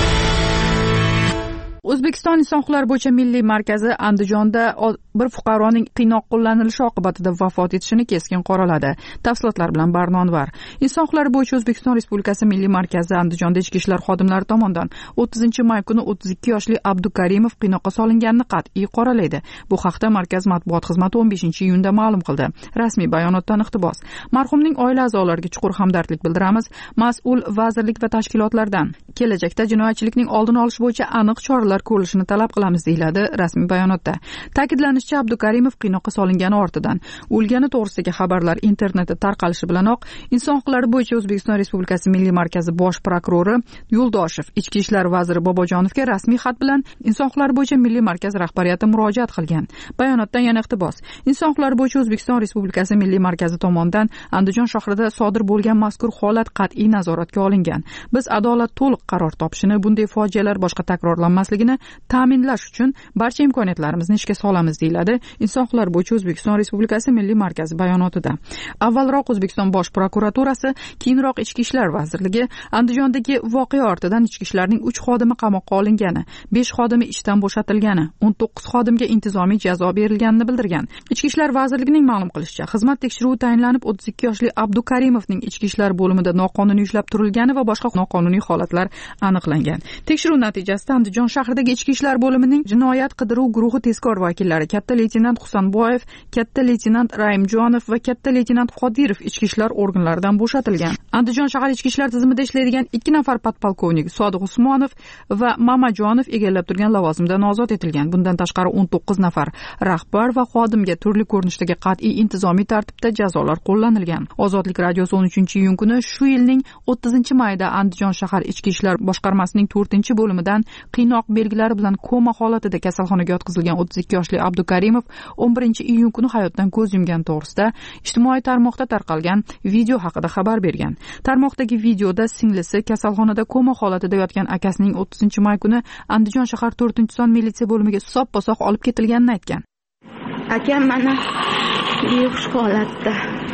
O'zbekiston inson huquqlari bo'yicha milliy markazi Andijonda bir fuqaroning qiynoq qo'llanilishi oqibatida vafot etishini keskin qoraladi. Tafsilotlar bilan Barnonvar. Inson huquqlari bo'yicha O'zbekiston Respublikasi milliy markazi Andijonda ichki ishlar xodimlari tomonidan o'ttizinchi may kuni o'ttiz ikki yoshli Abdukarimov qiynoqqa solinganini qat'iy qoralaydi. Bu haqda markaz matbuot xizmati o'n beshinchi iyunda ma'lum qildi. Rasmiy bayonotdan iqtibos. Marhumning oila a'zolariga chuqur hamdardlik bildiramiz. Mas'ul vazirlik va tashkilotlardan kelajakda jinoyatchilikning oldini olish bo'yicha aniq choralar ko'rilishini talab qilamiz, deyiladi rasmiy bayonotda. Ta'kidlanishicha, ta'kidlanishicha, Abdukarimov qiynoqqa solingani ortidan o'lgani to'g'risidagi xabarlar internetda tarqalishi bilanoq inson huquqlari bo'yicha O'zbekiston Respublikasi Milliy markazi bosh prokurori Yo'ldoshev Ichki ishlar vaziri Bobojonovga rasmiy xat bilan inson huquqlari bo'yicha Milliy markaz rahbariyati murojaat qilgan. Bayonotdan yana iqtibos: inson huquqlari bo'yicha O'zbekiston Respublikasi Milliy markazi tomonidan Andijon shahrida sodir bo'lgan mazkur holat qat'iy nazoratga olingan. Biz adolat to'liq qaror topishini, bunday fojialar boshqa takrorlanmasligini ta'minlash uchun barcha imkoniyatlarimizni ishga solamiz, deyiladi inson huquqlari bo'yicha O'zbekiston Respublikasi Milliy markazi bayonotida. Avvalroq O'zbekiston bosh prokuraturasi, keyinroq Ichki ishlar vazirligi Andijondagi voqea ortidan ichki ishlarning uch xodimi qamoqqa olingani, besh xodimi ishdan bo'shatilgani, o'n to'qqiz xodimga intizomiy jazo berilganini bildirgan. Ichki ishlar vazirligining ma'lum qilishicha, xizmat tekshiruvi tayinlanib o'ttiz ikki yoshli Abdukarimovning ichki ishlar bo'limida noqonuniy ushlab turilgani va boshqa noqonuniy holatlar aniqlangan. Tekshiruv natijasida Andijon shahridagi ichki ishlar bo'limining jinoyat qidiruv guruhi tezkor vakillari katta leytenant Husanboyev, katta leytenant Raimjonov va katta leytenant Qodirov ichki ishlar organlaridan bo'shatilgan. Andijon shahar ichki ishlar tizimida ishlaydigan ikki nafar podpolkovnik Sodiq Usmonov va Mamajonov egallab turgan lavozimdan ozod etilgan. Bundan tashqari o'n to'qqiz nafar rahbar va xodimga turli ko'rinishdagi qat'iy intizomiy tartibda jazolar qo'llanilgan. Ozodlik radiosi o'n uchinchi iyun kuni shu yilning o'ttizinchi mayida Andijon shahar ichki ishlar boshqarmasining to'rtinchi bo'limidan qiynoq belgilari bilan koma holatida kasalxonaga yotqizilgan o'ttiz ikki yoshli Abdukarimov o'n birinchi iyun kuni hayotdan ko'z yumgan to'g'risida ijtimoiy tarmoqda tarqalgan video haqida xabar bergan. Tarmoqdagi videoda singlisi kasalxonada koma holatida yotgan akasining o'ttizinchi may kuni Andijon shahar to'rtinchi son militsiya bo'limiga sop-posoq olib ketilganini aytgan. Akam mana behush holatda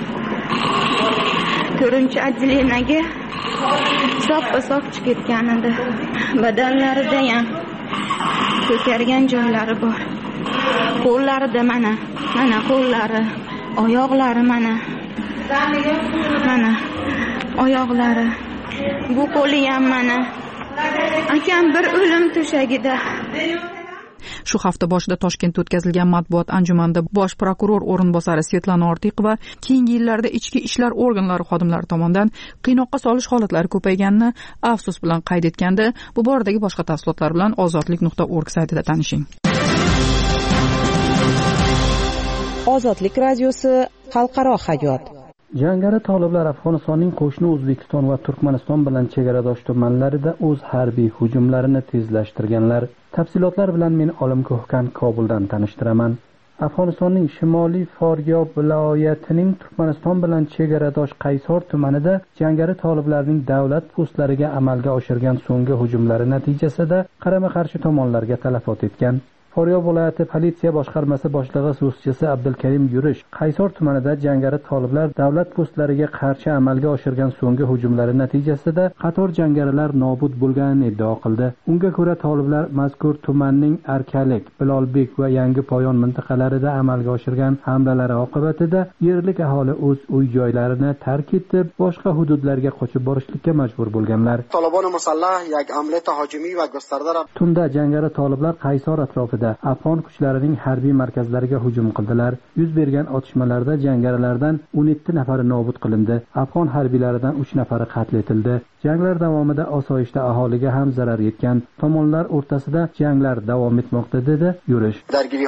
to'rtinchi отделениyaga sop-posoq chiqib ketgan edi. Badanlarida ham ko'kargan joylari bor. Qo'llarida mana, mana qo'llari, oyoqlari mana. Mana oyoqlari. Bu qo'li ham mana. Akam bir o'lim to'shagida. Shu hafta boshida Toshkentda o'tkazilgan matbuot anjumanida bosh prokuror o'rinbosari Svetlana Ortiqova keyingi yillarda ichki ishlar organlari xodimlari tomonidan qiynoqqa solish holatlari ko'payganini afsus bilan qayd etganda, bu boradagi boshqa tafsilotlar bilan ozodlik nuqta org saytida tanishing. Ozodlik radiosi xalqaro hayot. Jangari toliblar Afg'onistonning qo'shni O'zbekiston va Turkmaniston bilan chegaradosh tumanlarida o'z harbiy hujumlarini tezlashtirganlar. Tafsilotlar bilan men Olim Ko'hkan Kobuldan tanishtiraman. Afg'onistonning Shimoliy Foryob viloyatining Turkmaniston bilan chegaradosh Qaysor tumanida jangari toliblarning davlat postlariga amalga oshirgan so'nggi hujumlari natijasida qarama-qarshi tomonlarga talafot etgan. Foryob viloyati politsiya boshqarmasi boshlig'i so'zchisi Abdulkarim Yurish Qaysor tumanida jangari toliblar davlat postlariga qarshi amalga oshirgan so'nggi hujumlari natijasida qator jangarilar nobud bo'lganini iddao qildi. Unga ko'ra toliblar mazkur tumanning Arkalik, Bilolbek va Yangi Poyon mintaqalarida amalga oshirgan hamlalari oqibatida yerlik aholi o'z uy joylarini tark etib, boshqa hududlarga qochib borishlikka majbur bo'lganlar. Tolibon musallah yak amliyat hujumi va gustarda Tunda jangari toliblar Qaysor atrofida Afg'on kuchlarining harbiy markazlariga hujum qildilar. Yuz bergan otishmalarda jangarilardan o'n yetti nafari nobud qilindi. Afg'on harbiylaridan uch nafari qatl etildi. Janglar davomida osoyishta aholiga ham zarar yetgan. Tomonlar o'rtasida janglar davom etmoqda, dedi Yurish.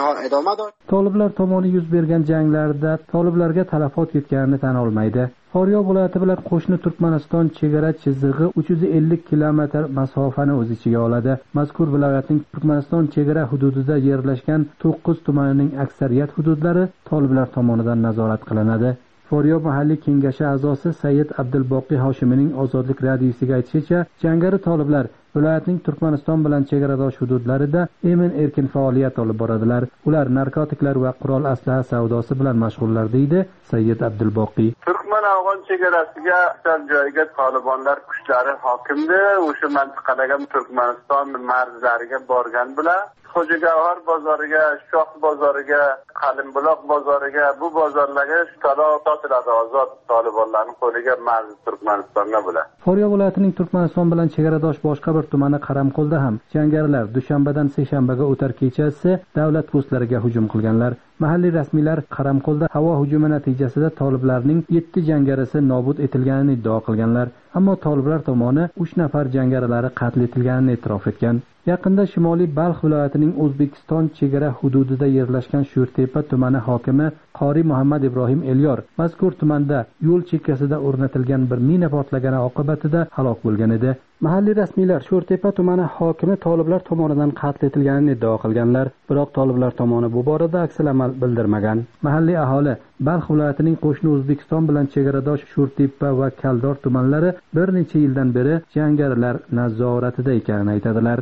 Toliblar tomoni yuz bergan janglarda toliblarga talafot yetganini tan olmaydi. Foryob viloyati bilan qo'shni Turkmaniston chegara chizig'i uch yuz ellik kilometr masofani o'z ichiga oladi. Mazkur viloyatning Turkmaniston chegara hududida yerlashgan to'qqiz tumanining aksariyat hududlari toliblar tomonidan nazorat qilinadi. Foryob mahalliy kengashi a'zosi Sayyid Abdulboqiy Hoshimining Ozodlik radiosiga aytishicha, jangari toliblar viloyatning Turkmaniston bilan chegaradosh hududlarida emin-erkin faoliyat olib boradilar. Ular narkotiklar va qurol aslaha savdosi bilan mashg'ullar, deydi Sayyid Abdulboqiy. Turkman-Afg'on chegarasiga sal joyga tolibonlar kuchlari hokimdi. O'sha mintaqadagi Turkmaniston marzlariga borgan bilan Xo'jagavhar bozoriga, Shoh bozoriga, Qalimbuloq bozoriga, bu bozorlarga talab sotiladi ozod tolibonlarning qo'liga marz Turkmanistonga bilan. Foryob viloyatining Turkmaniston bilan chegaradosh boshqa bir tumani Qaramqo'lda ham jangarilar dushanbadan seshanbaga o'tar kechasi davlat postlariga hujum qilganlar. Mahalliy rasmiylar Qaramqo'lda havo hujumi natijasida toliblarning yetti jangarisi nobud etilganini iddao qilganlar, ammo toliblar tomoni uch nafar jangarilari qatl etilganini e'tirof etgan. Yaqinda Shimoliy Balx viloyatining O'zbekiston chegara hududida yerlashgan Sho'rtepa tumani hokimi Qori Muhammad Ibrohim Elyor mazkur tumanda yo'l chekkasida o'rnatilgan bir mina portlagani oqibatida halok bo'lgan edi. Mahalliy rasmiylar Sho'rtepa tumani hokimi toliblar tomonidan qatl etilganini iddao qilganlar, biroq toliblar tomoni bu borada aksil-amal bildirmagan. Mahalliy aholi Balx viloyatining qo'shni O'zbekiston bilan chegaradosh Sho'rtepa va Kaldor tumanlari bir necha yildan beri jangarilar nazoratida ekanini aytadilar.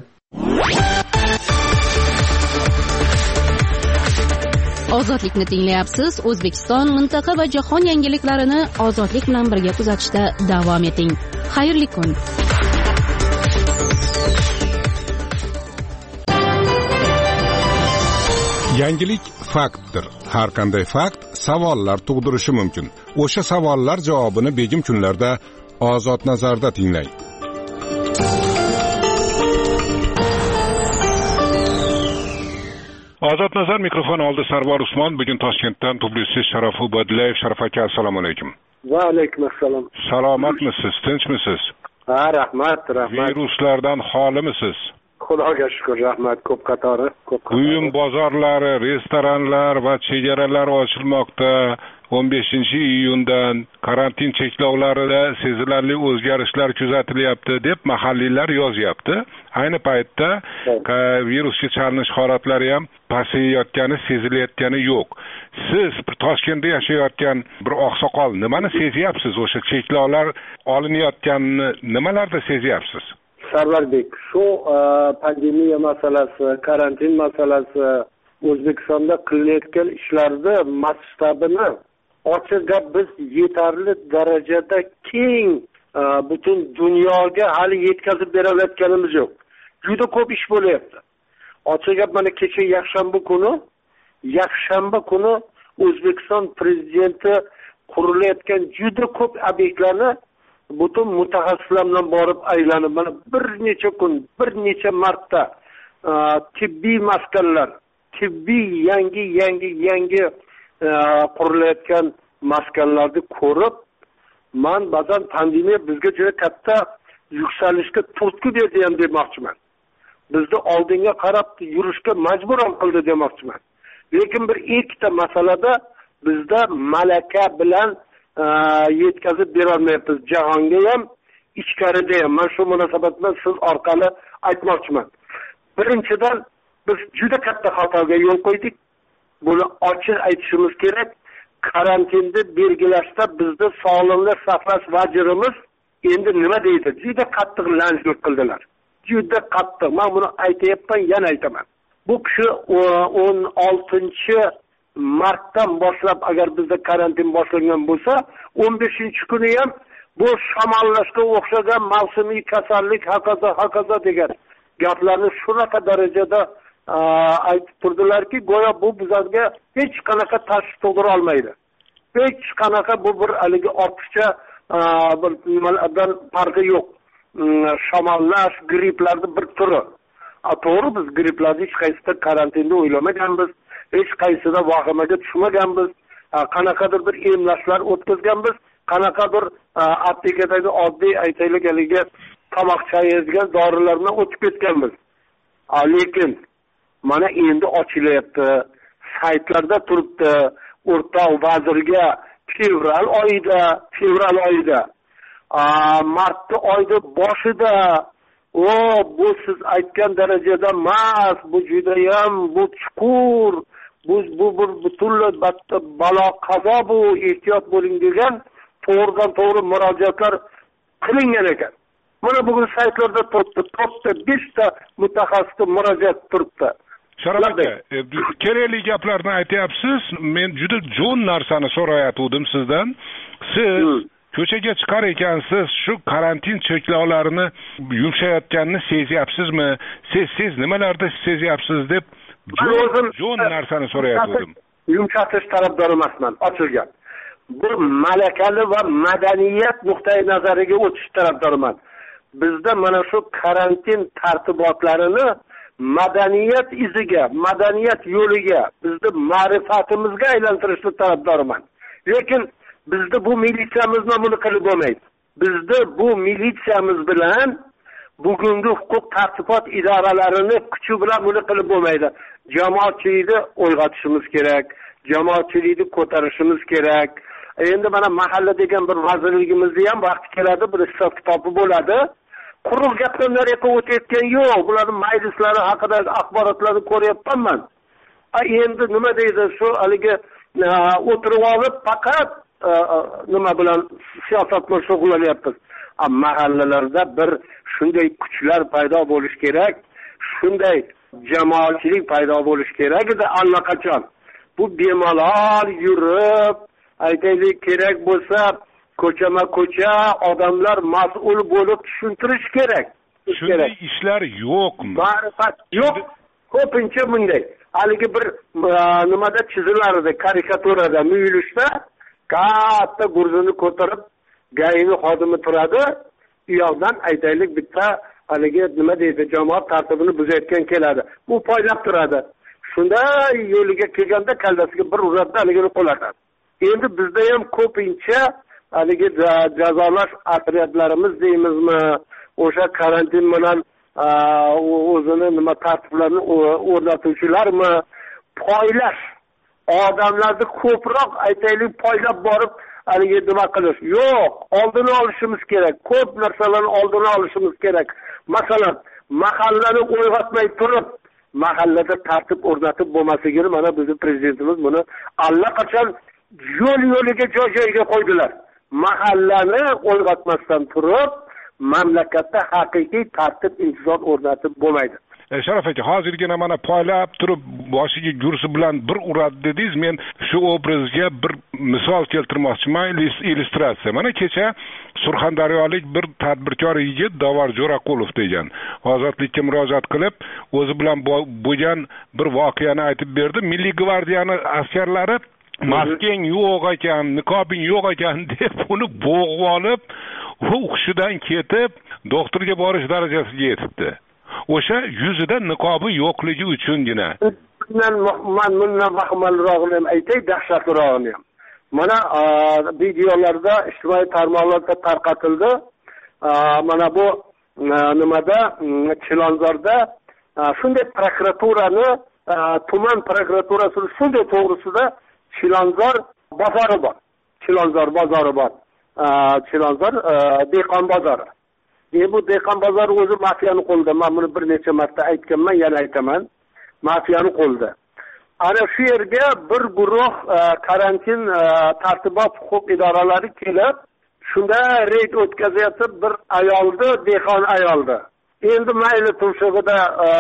Ozodlikni tinglayapsiz. O'zbekiston, mintaqa va jahon yangiliklarini ozodlik bilan birga kuzatishda davom eting. Xayrli kun. Yangilik faktdir. Har qanday fakt savollar tug'dirishi mumkin. O'sha savollar javobini begim kunlarda Ozod nazarda tinglang. Ozod nazar mikrofon oldi Sarvar Usmon. Bugun Toshkentdan publitsist Sharof Ubadillayev. Sharof aka, assalomu alaykum. Va alaykum assalom. Salomatmisiz, tinchmisiz? Ha, rahmat, rahmat. Viruslardan xolimisiz? Xudoga shukr, rahmat. Ko'p qatori, ko'p qatori. Buyum bozorlari, restoranlar va chegaralar ochilmoqda. o'n beshinchi iyundan karantin cheklovlarida sezilarli o'zgarishlar kuzatilyapti deb mahalliylar yozyapti. Ayni paytda virusga chalinish holatlari ham pasayayotgani sezilayotgani yo'q. Siz Toshkentda yashayotgan bir oqsoqol nimani sezyapsiz? O'sha cheklovlar olinayotganini nimalarda sezyapsiz? Sarvarbek, shu pandemiya masalasi, karantin masalasi, O'zbekistonda qilinayotgan ishlarni masshtabini ochiq gap biz yetarli darajada keng butun dunyoga hali yetkazib berayotganimiz yo'q. Juda ko'p ish bo'lyapti. Ochiq gap, mana kecha yakshanba kuni, yakshanba kuni O'zbekiston prezidenti qurilayotgan juda ko'p obyektlarni butun mutaxassislar bilan borib aylanib, mana bir necha kun, bir necha marta tibbiy maskanlar, tibbiy yangi yangi yangi qurilayotgan maskanlarni ko'rib, men ba'zan pandemiya bizga juda katta yuksalishga turtki berdi ham demoqchiman. Bizni oldinga qarab yurishga majbur ham qildi demoqchiman. Lekin bir ikkita masalada bizda malaka bilan yetkazib bera olmayapmiz. Jahonga ham, ichkarida ham. Men shu munosabat bilan siz orqali aytmoqchiman. Birinchidan, biz juda katta xatoga yo'l qo'ydik. Buni ochiq aytishimiz kerak. Karantinni belgilashda bizni sog'liqni saqlash vazirimiz endi nima deydi? Juda qattiq lanjlik qildilar. Juda qattiq. Men buni aytayapman, yana aytaman. Bu kishi o'n oltinchi martdan boshlab agar bizda karantin boshlangan bo'lsa, o'n beshinchi kuni ham bu shamollashga o'xshagan mavsumiy kasallik haqida haqida degan gaplarni shunaqa darajada aytib turdilarki, go'yo bu bizga hech qanaqa tashxis tug'dira olmaydi. Hech qanaqa bu bir haligi ortiqcha bir nimalardan farqi yo'q. Shamollash, gripplarning bir turi. To'g'ri, biz gripplarni hech qaysida karantinda o'ylamaganmiz, hech qaysida vahimaga tushmaganmiz. Qanaqadir bir emlashlar o'tkazganmiz, qanaqadir aptekadagi oddiy aytaylik haligi tomoq chayiradigan dorilar bilan o'tib ketganmiz. Lekin mana endi ochilyapti, saytlarda turibdi, o'rtoq vazirga fevral oyida, fevral oyida, mart oyida boshida, o bu siz aytgan darajada emas, bu juda ham bu chuqur, bu bu bir butunlay balo qazo, bu ehtiyot bo'ling degan to'g'ridan to'g'ri murojaatlar qilingan ekan. Mana bugun saytlarda turibdi, to'rtta beshta mutaxassisga murojaat turibdi. Sharof aka, kerakli gaplarni aytyapsiz. Men juda jo'n narsani so'rayotgandim sizdan. Siz ko'chaga chiqar ekansiz, shu karantin cheklovlarini yumshayotganini sezyapsizmi? Siz siz nimalarda sezyapsiz deb jo'n narsani so'rayotgandim. Yumshatish tarafdori emasman, ochiq gap. Bu malakali va madaniyat nuqtai nazariga o'tish tarafdoriman. Bizda mana shu karantin tartibotlarini madaniyat iziga, madaniyat yo'liga, bizni ma'rifatimizga aylantirishni tarafdoriman. Lekin bizda bu militsiyamiz bilan buni qilib bo'lmaydi. Bizda bu militsiyamiz bilan bugungi huquq tartibot idoralarini kuchi bilan buni qilib bo'lmaydi. Jamoatchilikni uyg'otishimiz kerak, jamoatchilikni ko'tarishimiz kerak. Endi mana mahalla degan bir vazirligimizda ham vaqti keladi, bir hisob kitobi bo'ladi. Quruq gapdan nariyoqqa o'tayotgan yo'q. Bularning majlislari haqida axborotlarni ko'ryapman. Endi nima deydi, shu haligi o'tirib olib faqat nima bilan siyosat bilan shug'ullanyapmiz. Mahallalarda bir shunday kuchlar paydo bo'lish kerak, shunday jamoatchilik paydo bo'lish kerak edi allaqachon. Bu bemalol yurib, aytaylik kerak bo'lsa, ko'chama-ko'cha odamlar mas'ul bo'lib tushuntirish kerak. Shunday ishlar yo'qmi? Ma'rifat yo'q. Ko'pincha bunday. Haligi bir nimada chizilardi, karikaturada, muyulishda katta gurzini ko'tarib, gayini xodimi turadi. U yoqdan aytaylik bitta haligi nima deydi, jamoat tartibini buzayotgan keladi. Bu poylab turadi. Shunda yo'liga kelganda kallasiga bir uradi, haligini qo'latadi. Endi bizda ham ko'pincha haligi jazolash otryadlarimiz deymizmi, o'sha karantin bilan o'zini nima tartiblarni o'rnatuvchilarmi, poylash, odamlarni ko'proq aytaylik poylab borib haligi nima qilish. Yo'q, oldini olishimiz kerak. Ko'p narsalarni oldini olishimiz kerak. Masalan, mahallani uyg'otmay turib, mahallada tartib o'rnatib bo'lmasligini mana bizning prezidentimiz buni allaqachon yo'l-yo'liga joy-joyiga qo'ydilar. Mahallani uyg'otmasdan turib, mamlakatda haqiqiy tartib intizom o'rnatib bo'lmaydi. E, Sharaf aka, hozirgina mana poylab turib boshiga gursi bilan bir uradi dedingiz. Men shu obrazga bir misol keltirmoqchiman, illyustratsiya. Mana kecha Surxondaryolik bir tadbirkor yigit Davor Jo'raqulov degan ozodlikka murojaat qilib, o'zi bilan bo'lgan bir voqeani aytib berdi. Milliy gvardiyani askarlari maskang yo'q ekan, niqobing yo'q ekan deb uni bo'g'ib olib, u hushidan ketib, doktorga borish darajasiga yetibdi. O'sha yuzida niqobi yo'qligi uchungina. Men men bundan vahmalrog'ini ham aytay, dahshatrog'ini ham. Mana videolarda ijtimoiy tarmoqlarda tarqatildi. Mana bu nimada Chilonzorda shunday prokuraturani, tuman prokuraturasi shunday to'g'risida Chilonzor bozori bor. Chilonzor bozori bor. Chilonzor dehqon bozori. E bu dehqon bozori o'zi mafiyani qo'lida. Men buni bir necha marta aytganman, yana aytaman. Mafiyani qo'lida. Ana shu yerga bir guruh karantin tartibot huquq idoralari kelib, shunda reyd o'tkazayotib bir ayolni, dehqon ayolni. Endi mayli turshig'ida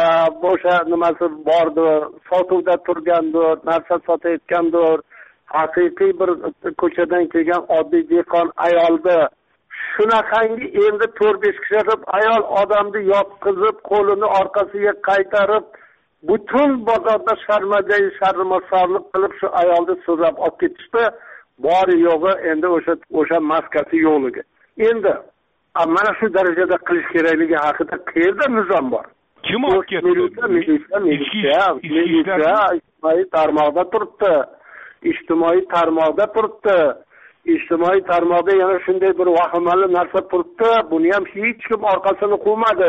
o'sha nimasi bordi, sotuvda turgandir, narsa sotayotgandir, haqiqiy bir ko'chadan kelgan oddiy dehqon ayolni. Shunaqangi endi to'rt besh kishi qilib ayol odamni yotqizib, qo'lini orqasiga qaytarib, butun bozorda sharmaday sharmasorlik qilib shu ayolni so'zlab olib ketishdi. Bori yo'g'i endi o'sha o'sha maskasi yo'qligi. Endi mana shu darajada qilish kerakligi haqida qayerda nizom bor? Kim olib ketdi? Militsiya, militsiya, militsiya ijtimoiy tarmoqda turibdi. Ijtimoiy tarmoqda turibdi. Ijtimoiy tarmoqda yana shunday bir vahimali narsa turibdi. Buni ham hech kim orqasini qo'ymadi.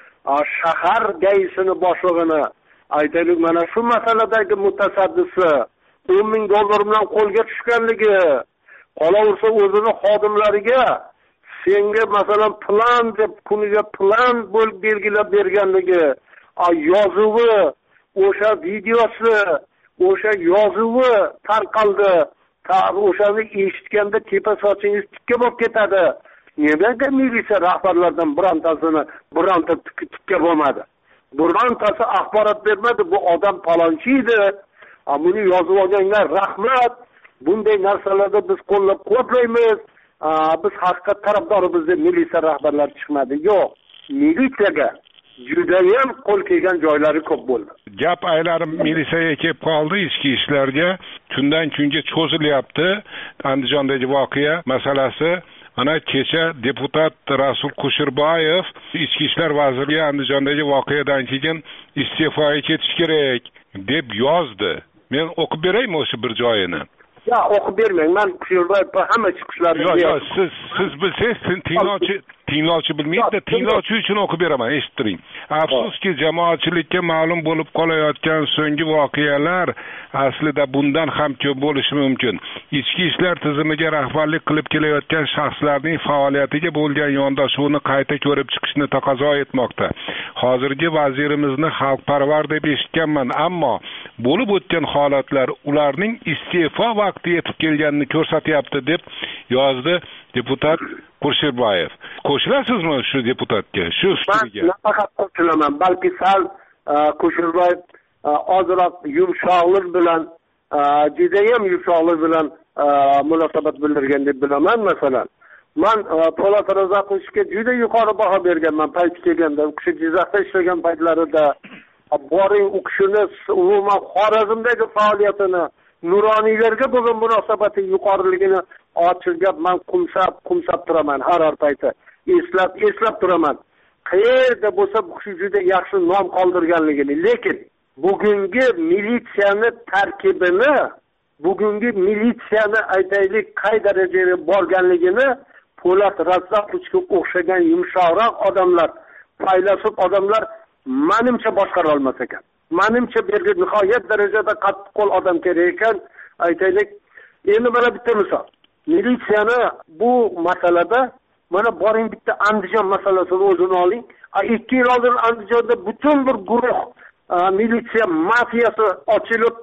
Shahar gaysini boshlig'ini aytaylik, mana shu masaladagi mutasaddisi o'n ming dollar bilan qo'lga tushganligi, qolaversa o'zini xodimlariga senga masalan plan deb kuniga plan bo'lib belgilab berganligi, yozuvi, o'sha videosi, o'sha yozuvi tarqaldi. O'shani eshitganda tepa sochingiz tikka bo'lib ketadi. Nega militsiya rahbarlaridan birontasini bironta tikka bo'lmadi? Birontasi axborot bermadi. Bu odam palonchi edi. Buni yozib olganlar rahmat. Bunday narsalarda biz qo'llab-quvvatlaymiz. Biz haqiqat tarafdorimiz deb militsiya rahbarlari chiqmadi. Yo'q. Militsiyaga judayam qo'l kelgan joylari ko'p bo'ldi. Gap aylanib militsiyaga kelib qoldi, ichki ishlarga. Kundan kunga cho'zilyapti. Andijondagi voqea masalasi. Ana kecha deputat Rasul Qushirboyev ichki ishlar vaziriga Andijondagi voqeadan keyin iste'foga ketish kerak deb yozdi. Men o'qib beraymi o'sha bir joyini? Ya o'qib bermang. Men Kusherboyev hamma chiqishlarini. Yo'q, yo'q, siz siz bilsangiz tinglovchi tinglovchi bilmaydi, tinglovchi uchun o'qib beraman, eshitib turing. Afsuski, jamoatchilikka ma'lum bo'lib qolayotgan so'nggi voqealar aslida bundan ham ko'p bo'lishi mumkin. Ichki ishlar tizimiga rahbarlik qilib kelayotgan shaxslarning faoliyatiga bo'lgan yondashuvni qayta ko'rib chiqishni taqozo etmoqda. Hozirgi vazirimizni xalqparvar deb eshitganman, ammo bo'lib o'tgan holatlar ularning iste'fo vaqti yetib kelganini ko'rsatyapti deb yozdi deputat Kusherboyev. Qo'shilasizmi shu deputatga, shu fikriga? Men nafaqat qo'shilaman, balki sal Kusherboyev ozroq yumshoqlik bilan, juda ham yumshoqlik bilan munosabat bildirgan deb bilaman. Masalan, men Po'lat Razaqovga juda yuqori baho berganman payti kelganda, u kishi Jizzaxda ishlagan paytlarida boring u kishini umuman Xorazmdagi faoliyatini, nuroniylarga bo'lgan munosabati yuqoriligini ochiq gap men qumsab qumsab turaman har har payti. Eslab eslab turaman. Qayerda bo'lsa bu kishi juda yaxshi nom qoldirganligini, lekin bugungi militsiyani tarkibini, bugungi militsiyani aytaylik qay darajaga borganligini Po'lat Razaqovga o'xshagan yumshoqroq odamlar, faylasuf odamlar menimcha boshqara olmas ekan. Menimcha bergi nihoyat darajada qattiq qo'l odam kerak ekan. Aytaylik, endi mana bitta misol. Militsiyani bu masalada mana boring bitta Andijon masalasini o'zini oling. ikki yil oldin Andijonda butun bir guruh militsiya mafiyasi ochilib,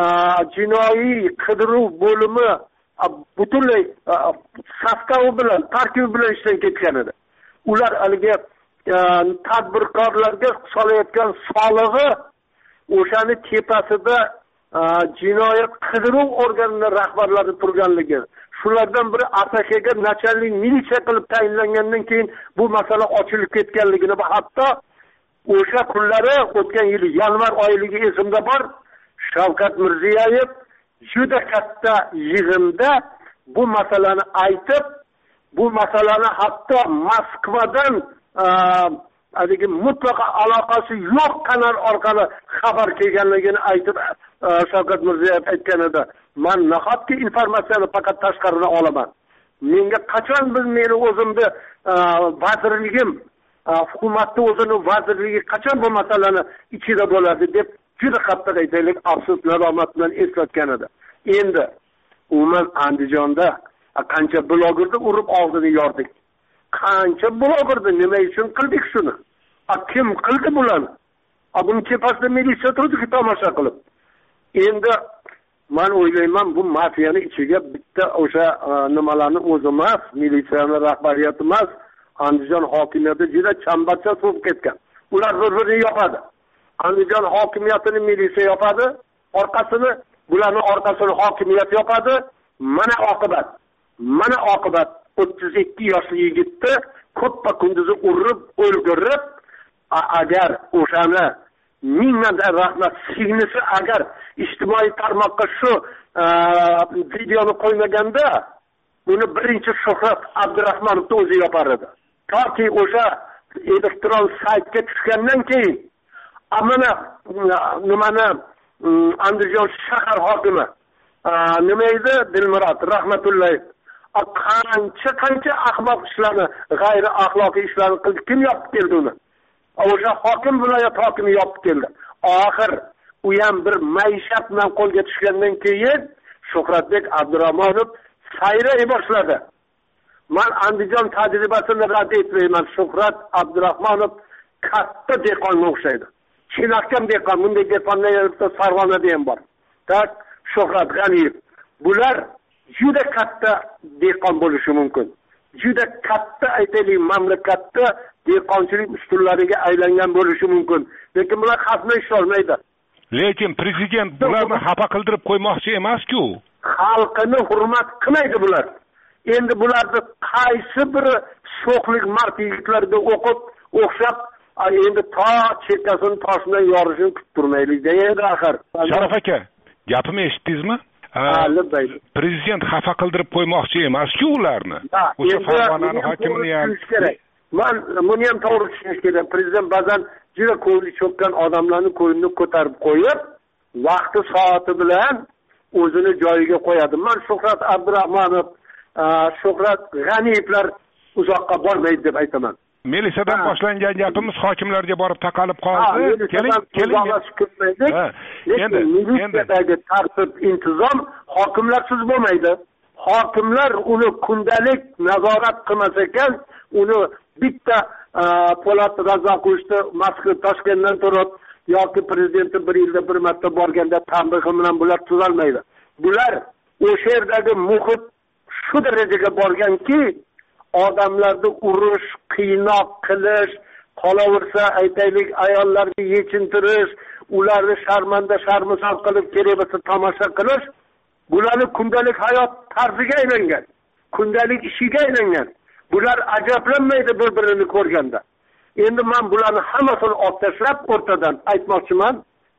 jinoiy qidiruv bo'limi butunlay sastavi bilan, tarkibi bilan ishdan ketgan edi. Ular haligi tadbirkorlarga solayotgan solig'i o'shani tepasida jinoyat qidiruv organining rahbarlari turganligi. Shulardan biri Atakaga nachalnik militsiya qilib tayinlangandan keyin bu masala ochilib ketganligini va hatto o'sha kunlari o'tgan yil yanvar oyiligi esimda bor, Shavkat Mirziyoyev juda katta yig'inda bu masalani aytib, bu masalani hatto Moskvadan haligi mutlaqo aloqasi yo'q kanal orqali xabar kelganligini aytib Shavkat Mirziyoyev aytgan edi. Men nahotki informatsiyani faqat tashqaridan olaman. Menga qachon biz meni o'zimni vazirligim, hukumatning o'zini vazirligi qachon bu masalani ichida bo'ladi deb juda qattiq aytaylik afsus nadomat bilan eslatgan edi. Endi umuman Andijonda qancha blogerni urib oldini yordik. Qancha blogerni nima uchun qildik shuni? A kim qildi bularni? A buni tepasida militsiya turdi tomosha qilib. Endi men o'ylayman bu mafiyani ichiga bitta o'sha nimalarni o'zi emas, militsiyaning rahbariyati emas, Andijon hokimiyati juda chambarcha so'zib ketgan. Ular bir-birini yopadi. Andijon hokimiyatini militsiya yopadi, orqasini, bularning orqasini hokimiyat yopadi. Mana oqibat. Mana oqibat o'ttiz ikki yoshli yigitni ko'ppa kunduzi urib, o'ldirib, agar o'shani mingdan rahmat signisi agar ijtimoiy tarmoqqa shu videoni qo'ymaganda, uni birinchi Shuhrat Abdurahmonovning o'zi yopar edi. Toki o'sha elektron saytga tushgandan keyin amana nimani Andijon shahar hokimi nima edi? Dilmurod rahmatulloh qancha qancha ahmoq ishlarni, g'ayri axloqiy ishlarni qildi. Kim yopib keldi uni? O'sha hokim viloyat hokimi yopib keldi. Oxir u ham bir maishat bilan qo'lga tushgandan keyin Shuhratbek Abdurahmonov sayray boshladi. Men Andijon tajribasini rad etmayman. Shuhrat Abdurahmonov katta dehqonga o'xshaydi. Chinakam dehqon, bunday dehqonlar yerda Farg'onada ham bor. Tak Shuhrat G'aniyev. Bular juda katta dehqon bo'lishi mumkin. Juda katta aytaylik mamlakatda dehqonchilik ustunlariga aylangan bo'lishi mumkin. Lekin bular xatni isholmaydi. Lekin prezident bularni xafa qildirib qo'ymoqchi emas-ku. Xalqini hurmat qilmaydi bular. Endi bularni qaysi biri sho'xlik mard yigitlarga o'qib, o'xshab, endi to chekkasini tosh bilan yorishini kutib turmaylik deydi axir. Sharaf aka, gapimni eshitdingizmi? Prezident xafa qildirib qo'ymoqchi emas-ku ularni. O'sha Farg'onaning hokimini ham men buni ham to'g'ri tushunish kerak. Prezident ba'zan juda ko'ngli cho'kkan odamlarning ko'nglini ko'tarib qo'yib, vaqti soati bilan o'zini joyiga qo'yadi. Men Shuhrat Abdurahmonov, Shuhrat G'aniyevlar uzoqqa bormaydi deb aytaman. Milisadan boshlangan gapimiz hokimlarga borib taqalib qoldi. Keling, keling. Endi militsiyadagi tartib intizom hokimlarsiz bo'lmaydi. Hokimlar uni kundalik nazorat qilmas ekan, uni bitta Po'lat Razzoqovni Moskva Toshkentdan turib yoki prezidenti bir yilda bir marta borganda tanbehi bilan bular tuzalmaydi. Bular o'sha yerdagi muhit shu darajaga borganki, odamlarni urush, qiynoq qilish, qolaversa aytaylik ayollarni yechintirish, ularni sharmanda sharmisor qilib kerak bo'lsa tomosha qilish, bularni kundalik hayot tarziga aylangan, kundalik ishiga aylangan. Bular ajablanmaydi bir-birini ko'rganda. Endi men bularni hammasini olib tashlab o'rtadan aytmoqchiman,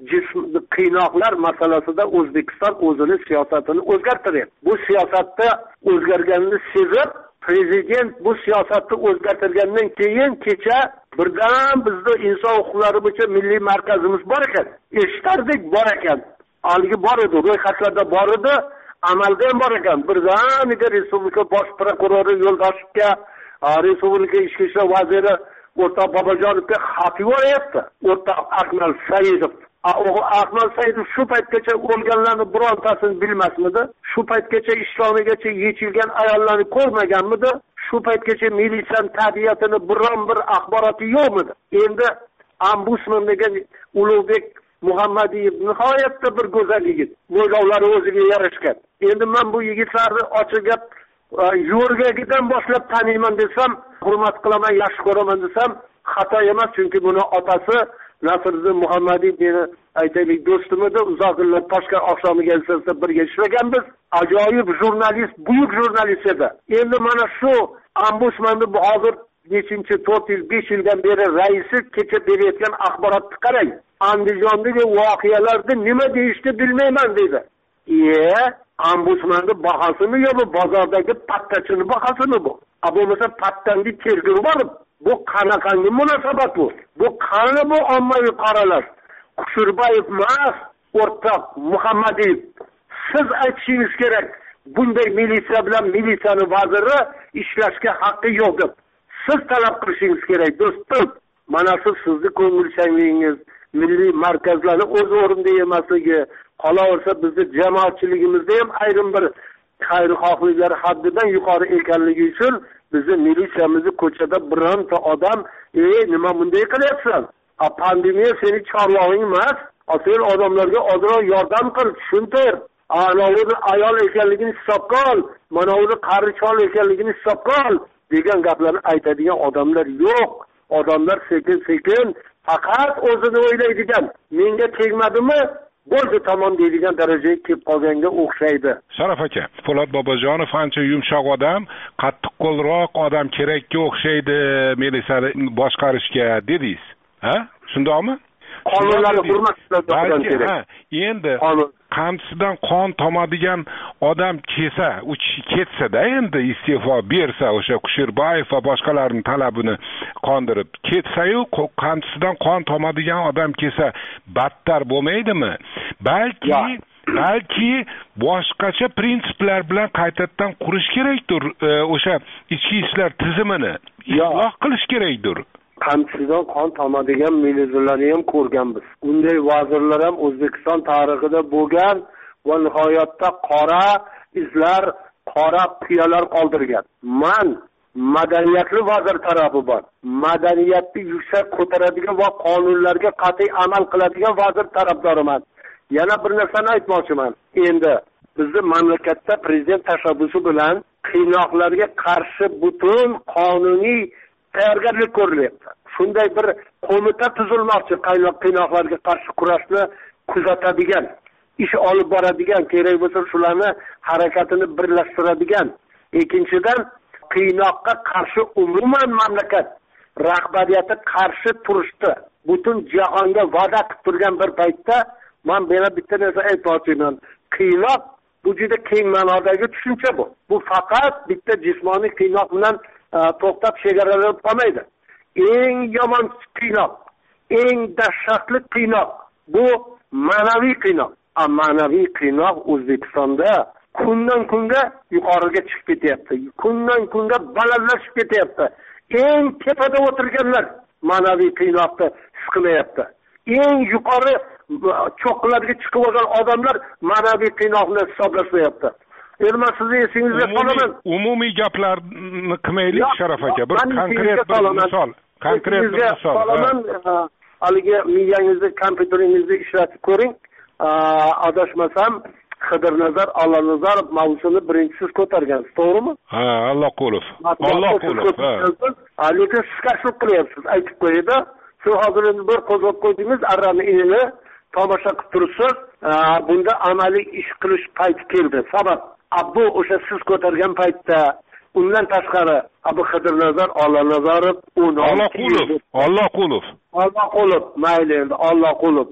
qiynoqlar masalasida O'zbekiston o'zini siyosatini o'zgartiryapti. Bu siyosatda o'zgarganini sezib, prezident bu siyosatni o'zgartirgandan keyin kecha birdan bizda inson huquqlari bo'yicha milliy markazimiz bor ekan. Eshitardik bor ekan. Algi bor edi, ro'yxatlarda bor edi, amalda ham bor ekan. Birdaniga respublika bosh prokurori Yo'ldoshevga, respublika ichki ishlar vaziri o'rtoq Bobojonovga xat yuboryapti. O'rtoq Akmal Saidov. Akmal Saidov shu paytgacha o'lganlarni birontasini bilmasmidi? Shu paytgacha ishlomigacha yechilgan ayollarni ko'rmaganmidi? Shu paytgacha militsiya tabiatini biron bir axboroti yo'qmidi? Endi ombudsman degan Ulug'bek Muhammadiyev nihoyatda bir go'zal yigit. Mo'ylovlari o'ziga yarashgan. Endi men bu yigitlarni ochiq gap yo'rgagidan boshlab taniyman desam, hurmat qilaman, yaxshi ko'raman desam, xato emas, chunki buni otasi Nasriddin Muhammadiyev meni aytaylik do'stim edi. Uzoq yillar Toshkent oqshomiga institutida birga ishlaganmiz. Ajoyib jurnalist, buyuk jurnalist edi. Endi mana shu ombudsmanni bu hozir nechinchi to'rt yil besh yildan beri raisi kecha berayotgan axborotni qarang. Andijondagi voqealarda nima deyishni bilmayman dedi. Iye, ombudsmanning bahosimi yo bu bozordagi pattachining bahosimi bu? A bo'lmasa pattanni tergov borib, bu qanaqangi munosabat bu? Bu qani bu ommaviy qaralash? Qushurbayev emas, o'rtoq Muhammadiyev, siz aytishingiz kerak. Bunday militsiya bilan militsiyani vaziri ishlashga haqqi yo'q deb. Siz talab qilishingiz kerak, do'stim. Mana shu sizni ko'ngilchanligingiz, milliy markazlarni o'z o'rnida emasligi, qolaversa bizni jamoatchiligimizda ham ayrim bir xayrixohliklar haddidan yuqori ekanligi uchun bizni militsiyamizni ko'chada bironta odam, "Ey, nima bunday qilyapsan? A pandemiya seni chorlog'ing emas. Sen odamlarga ozroq yordam qil, tushuntir. Anavi ayol ekanligini hisobga ol, mana uni qari chol ekanligini hisobga ol" degan gaplarni aytadigan odamlar yo'q. Odamlar sekin-sekin faqat o'zini o'ylaydigan, menga tegmadimi? Bo'ldi tamom deydigan darajaga kelib qolganga o'xshaydi. Sharaf aka, Po'lat Bobojonov ancha yumshoq odam, qattiq qo'lroq odam kerakka o'xshaydi militsiyani boshqarishga dedingiz. Ha? Shundaqmi? Qonunlarni hurmat qiladigan kerak. Endi qamchisidan qon tomadigan odam kelsa, u ketsa-da endi iste'fo bersa, o'sha Qushurbayev va boshqalarning talabini qondirib ketsa-yu, qamchisidan qon tomadigan odam kelsa, battar bo'lmaydimi? Balki balki boshqacha prinsiplar bilan qaytadan qurish kerakdir, o'sha ichki ishlar tizimini isloh qilish kerakdir. Qamchisidan qon tomadigan militsiylarni ham ko'rganmiz. Unday vazirlar ham O'zbekiston tarixida bo'lgan va nihoyatda qora izlar, qora qiyalar qoldirgan. Men madaniyatli vazir tarafi bor. Madaniyatni yuksak ko'taradigan va qonunlarga qat'iy amal qiladigan vazir tarafdoriman. Yana bir narsani aytmoqchiman. Endi bizning mamlakatda prezident tashabbusi bilan qiynoqlarga qarshi butun qonuniy tayyorgarlik ko'rilyapti. Shunday bir qo'mita tuzilmoqchi, qiynoqlarga qarshi kurashni kuzatadigan, ish olib boradigan, kerak bo'lsa shularni harakatini birlashtiradigan. Ikkinchidan, qiynoqqa qarshi umuman mamlakat rahbariyati qarshi turishdi. Butun jahonga va'da qilib turgan bir paytda men yana bitta narsa aytmoqchiman. Qiynoq bu juda keng ma'nodagi tushuncha bu. Bu faqat bitta jismoniy qiynoq bilan to'xtab chegaralanib qolmaydi. Eng yomon qiynoq, eng dahshatli qiynoq bu ma'naviy qiynoq. ma'naviy qiynoq O'zbekistonda kundan kunga yuqoriga chiqib ketyapti. Kundan kunga balandlashib ketyapti. Eng tepada o'tirganlar ma'naviy qiynoqni his qilyapti. Eng yuqori cho'qqilarga chiqib olgan odamlar ma'naviy qiynoqni hisoblashmayapti. Endi sizni esingizga solaman. Umumiy gaplarni qilmaylik Sharaf aka. Bir konkret bir misol, konkret bir misol. Solaman, haligi miyangizni, kompyuteringizni ishlatib ko'ring. Adashmasam Xidirnazar Allanazarov mavzusini birinchi siz ko'targansiz, to'g'rimi? Ha, Alloqulov. Alloqulov. Ha. Lekin siz kashf qilyapsiz, aytib qo'ydi. Siz hozir endi bir qo'zg'ab qo'ydingiz, arrani inini tomosha qilib turibsiz. Bunda amaliy ish qilish payti keldi. Sabab bu o'sha siz ko'targan paytda undan tashqari Abu Xidirnazar Allanazarov Alloqulov, Alloqulov. Alloqulov, mayli endi Alloqulov.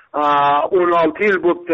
o'n olti yil bo'libdi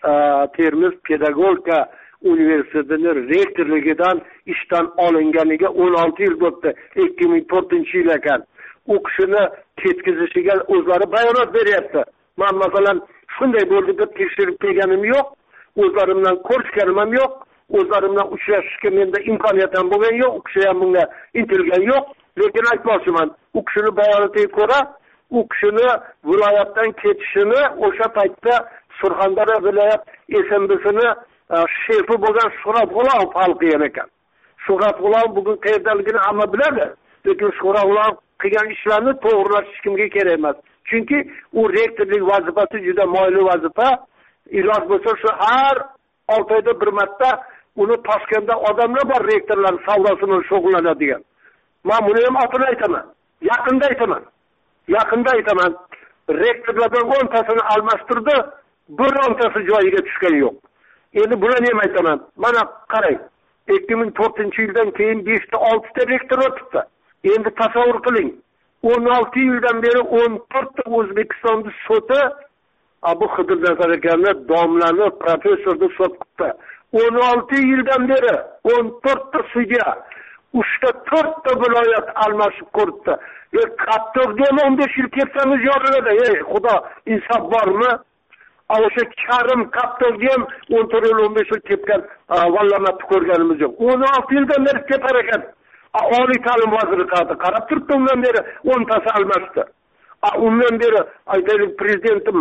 Termiz pedagogika universitetining rektorligidan ishdan olinganiga o'n olti yil bo'libdi. ikki ming to'rtinchi yil ekan. U kishini ketkizishiga o'zlari bayonot beryapti. Men masalan shunday bo'ldi deb tekshirib kelganim yo'q. O'zlarimdan ko'rishganim ham yo'q. O'zlarimdan uchrashishga menda imkoniyat ham bo'lgan yo'q. U kishi ham bunga intilgan yo'q. Lekin aytmoqchiman, u kishini bayonotiga ko'ra u kishini viloyatdan ketishini o'sha paytda Surxondaryo viloyat S M B'sini shefi bo'lgan Shuhrat G'ulomov hal qilgan ekan. Shuhrat G'ulomov bugun qayerdaligini hamma biladi. Lekin Shuhrat G'ulomov qilgan ishlarni to'g'rilash hech kimga kerak emas. Chunki u rektorlik vazifasi juda moyli vazifa. Iloj bo'lsa shu har olti oyda bir marta uni Toshkentda odamlar bor, rektorlar savdosi bilan shug'ullanadigan. Men buni ham otini aytaman. Yaqinda aytaman. Yaqinda aytaman. Rektorlardan o'ntasini almashtirdi, birontasi joyiga tushgani yo'q. Endi bularni ham aytaman. Mana qarang, ikki ming to'rtinchi yildan keyin besh ta olti ta rektor o'tibdi. Endi tasavvur qiling. o'n olti yildan beri o'n to'rt ta O'zbekistonda sudi Abu Xidirnazar akani domlani professorni sud qildi. o'n olti yildan beri o'n to'rt ta sudya, uchta to'rt ta viloyat almashib ko'rdi. E qattiqga o'n besh yil ketsangiz yoriladi. Ey, Xudo, insof bormi? O'sha Karim qattiqga ham o'n to'rt yil o'n besh yil ketgan, vallamatni ko'rganimiz yo'q. o'n olti yildan beri ketar ekan. Oliy ta'lim vaziri qadi, qarab turibdi, undan beri o'ntasi almashdi. Undan beri aytaylik prezidentim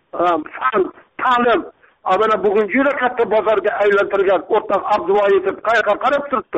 fan, ta'lim, mana bugun juda katta bozorga aylantirgan o'rtoq Abduvoyitov qayerga qarab turibdi.